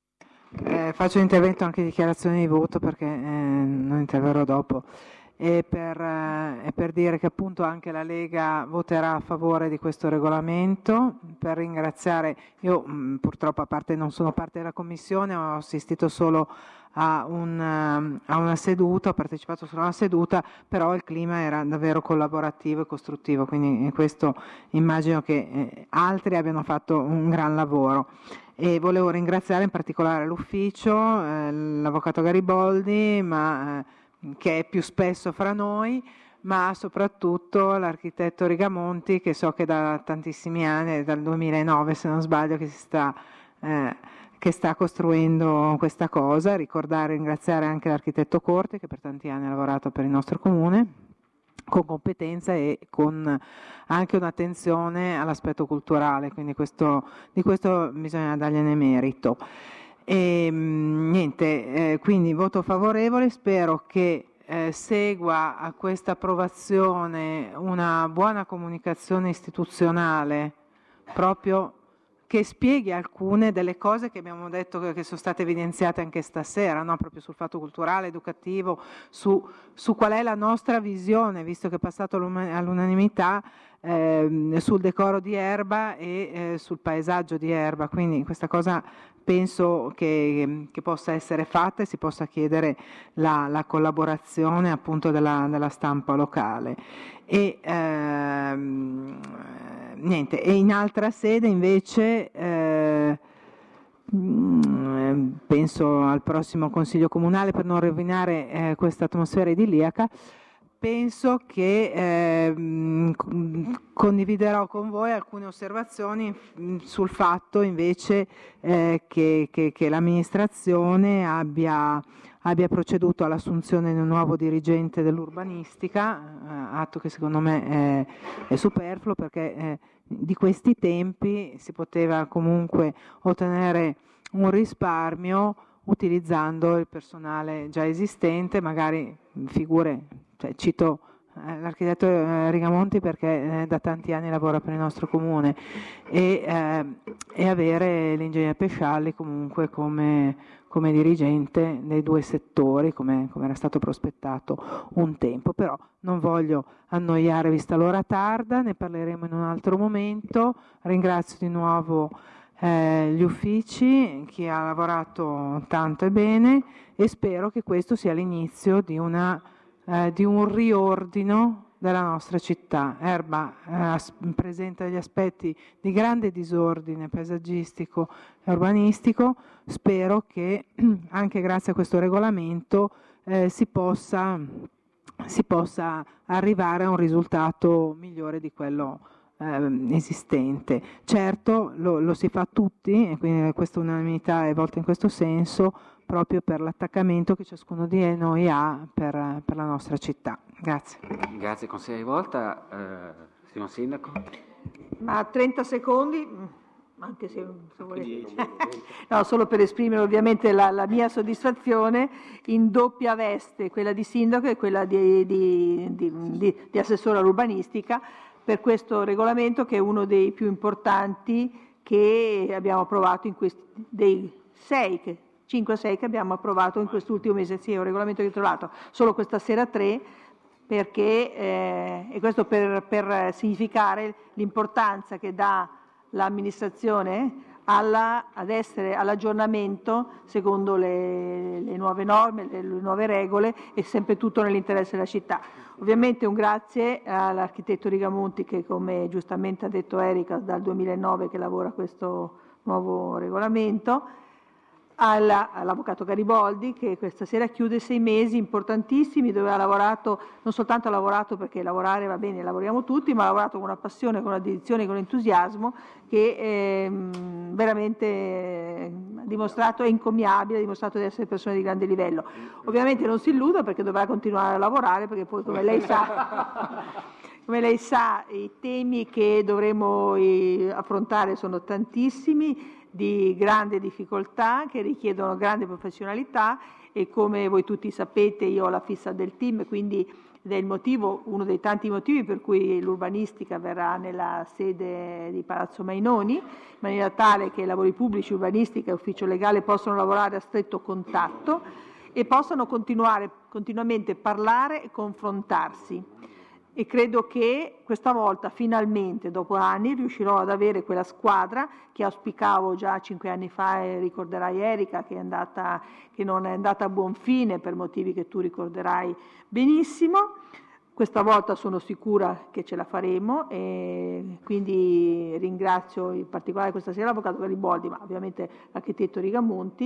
Eh, faccio intervento anche in dichiarazione di voto perché eh, non interverrò dopo. E per, eh, e per dire che appunto anche la Lega voterà a favore di questo regolamento, per ringraziare, io mh, purtroppo a parte non sono parte della commissione, ho assistito solo a, un, um, a una seduta, ho partecipato solo a una seduta, però il clima era davvero collaborativo e costruttivo, quindi in questo immagino che eh, altri abbiano fatto un gran lavoro. E volevo ringraziare in particolare l'ufficio, eh, l'avvocato Gariboldi, ma eh, che è più spesso fra noi, ma soprattutto l'architetto Rigamonti, che so che da tantissimi anni, dal duemilanove se non sbaglio, che si sta... Eh, che sta costruendo questa cosa. Ricordare e ringraziare anche l'architetto Corti, che per tanti anni ha lavorato per il nostro comune con competenza e con anche un'attenzione all'aspetto culturale, quindi questo, di questo bisogna dargliene merito. E, niente, eh, quindi voto favorevole, spero che eh, segua a questa approvazione una buona comunicazione istituzionale, proprio che spieghi alcune delle cose che abbiamo detto che sono state evidenziate anche stasera, no? Proprio sul fatto culturale, educativo, su, su qual è la nostra visione, visto che è passato all'unanimità, eh, sul decoro di Erba e eh, sul paesaggio di Erba. Quindi questa cosa penso che, che possa essere fatta e si possa chiedere la, la collaborazione appunto della, della stampa locale. E, ehm, niente, e in altra sede invece eh, penso al prossimo Consiglio Comunale, per non rovinare eh, questa atmosfera idilliaca, penso che eh, condividerò con voi alcune osservazioni sul fatto invece eh, che, che, che l'amministrazione abbia, abbia proceduto all'assunzione di un nuovo dirigente dell'urbanistica, eh, atto che secondo me è, è superfluo, perché eh, di questi tempi si poteva comunque ottenere un risparmio utilizzando il personale già esistente, magari figure, cioè, cito eh, l'architetto eh, Rigamonti perché eh, da tanti anni lavora per il nostro comune, e, eh, e avere l'ingegnere Pescialli comunque come, come dirigente nei due settori, come, come era stato prospettato un tempo. Però non voglio annoiare vista l'ora tarda, ne parleremo in un altro momento. Ringrazio di nuovo Eh, gli uffici, chi ha lavorato tanto e bene, e spero che questo sia l'inizio di, una, eh, di un riordino della nostra città. Erba eh, presenta degli aspetti di grande disordine paesaggistico e urbanistico. Spero che anche grazie a questo regolamento eh, si possa, si possa arrivare a un risultato migliore di quello esistente. Certo lo, lo si fa tutti, e quindi questa unanimità è volta in questo senso, proprio per l'attaccamento che ciascuno di noi ha per, per la nostra città. Grazie. Grazie consigliere Volta. Eh, signor Sindaco. Ma trenta secondi, anche se, se volete. No, solo per esprimere ovviamente la, la mia soddisfazione in doppia veste, quella di sindaco e quella di, di, di, di, di assessore all'urbanistica, per questo regolamento, che è uno dei più importanti che abbiamo approvato in questi, dei sei, che, cinque sei che abbiamo approvato in quest'ultimo mese. Sì, è un regolamento che ho trovato solo questa sera tre, perché, eh, e questo per, per significare l'importanza che dà l'amministrazione alla, ad essere all'aggiornamento secondo le, le nuove norme, le, le nuove regole, e sempre tutto nell'interesse della città. Ovviamente un grazie all'architetto Rigamonti, che, come giustamente ha detto Erika, dal duemilanove che lavora questo nuovo regolamento, alla, all'avvocato Gariboldi, che questa sera chiude sei mesi importantissimi, dove ha lavorato, non soltanto ha lavorato perché lavorare va bene, lavoriamo tutti, ma ha lavorato con una passione, con una dedizione, con entusiasmo, che eh, veramente eh, ha dimostrato, è incommiabile, ha dimostrato di essere persone di grande livello. Ovviamente non si illuda, perché dovrà continuare a lavorare, perché poi, come lei sa, come lei sa, i temi che dovremo eh, affrontare sono tantissimi, di grande difficoltà, che richiedono grande professionalità, e come voi tutti sapete io ho la fissa del team, quindi ed è il motivo, uno dei tanti motivi per cui l'urbanistica verrà nella sede di Palazzo Mainoni, in maniera tale che lavori pubblici, urbanistica e ufficio legale possono lavorare a stretto contatto e possano continuare continuamente parlare e confrontarsi. E credo che questa volta, finalmente, dopo anni, riuscirò ad avere quella squadra che auspicavo già cinque anni fa, e ricorderai Erika che, è andata, che non è andata a buon fine per motivi che tu ricorderai benissimo. Questa volta sono sicura che ce la faremo, e quindi ringrazio in particolare questa sera l'avvocato Gariboldi, ma ovviamente l'architetto Rigamonti,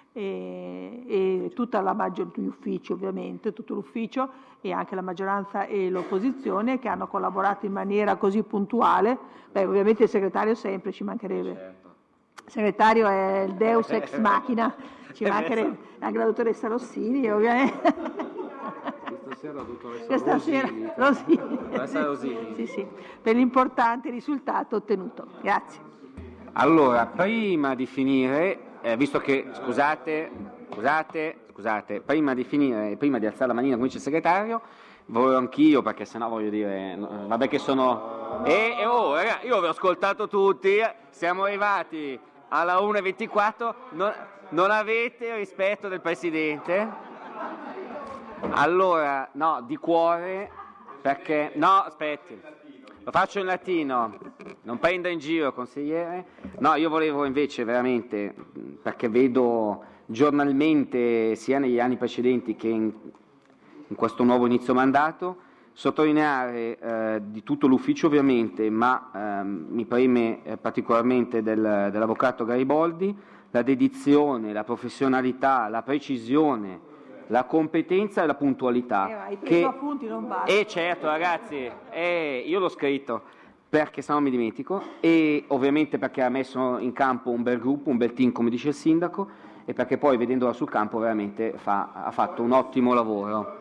e, e tutta la maggioranza, gli uffici ovviamente, tutto l'ufficio e anche la maggioranza e l'opposizione che hanno collaborato in maniera così puntuale. Beh, ovviamente il segretario sempre, ci mancherebbe. Certo. Il segretario è il Deus ex machina, ci mancherebbe anche la dottoressa Rossini ovviamente. Stasera, dottoressa Questa sera Rosini. Rosini. Dottoressa Rosini. Sì, sì, per l'importante risultato ottenuto. Grazie. Allora, prima di finire, eh, visto che, scusate, scusate, scusate, prima di finire, prima di alzare la manina come dice il segretario, voglio anch'io, perché sennò voglio dire, no, vabbè che sono... E, e oh, ragazzi, io vi ho ascoltato tutti, siamo arrivati alla una e ventiquattro, non, non avete rispetto del Presidente? Allora, no, di cuore, perché... No, aspetti, lo faccio in latino, non prenda in giro, consigliere. No, io volevo invece veramente, perché vedo giornalmente, sia negli anni precedenti che in, in questo nuovo inizio mandato, sottolineare eh, di tutto l'ufficio ovviamente, ma ehm, mi preme eh, particolarmente del, dell'avvocato Gariboldi, la dedizione, la professionalità, la precisione, la competenza e la puntualità. Eh, hai preso che... appunti, non vale. Eh certo ragazzi, eh, io l'ho scritto perché sennò mi dimentico, e ovviamente perché ha messo in campo un bel gruppo, un bel team come dice il sindaco, e perché poi vedendola sul campo veramente fa, ha fatto un ottimo lavoro.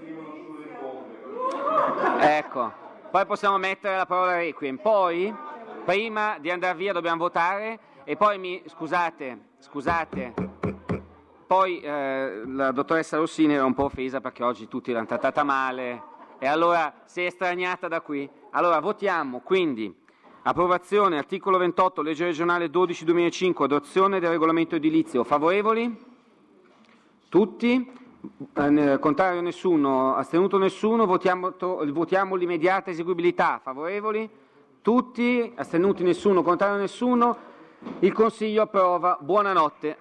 Ecco, poi possiamo mettere la parola requiem. Poi, prima di andare via dobbiamo votare e poi mi, scusate, scusate, poi eh, la dottoressa Rossini era un po' offesa perché oggi tutti l'hanno trattata male e allora si è estraniata da qui. Allora votiamo quindi approvazione articolo ventotto legge regionale dodici duemilacinque, adozione del regolamento edilizio. Favorevoli? Tutti? Eh, contrario nessuno, astenuto nessuno, votiamo, to, votiamo l'immediata eseguibilità. Favorevoli? Tutti? Astenuti nessuno, contrario nessuno. Il Consiglio approva. Buonanotte.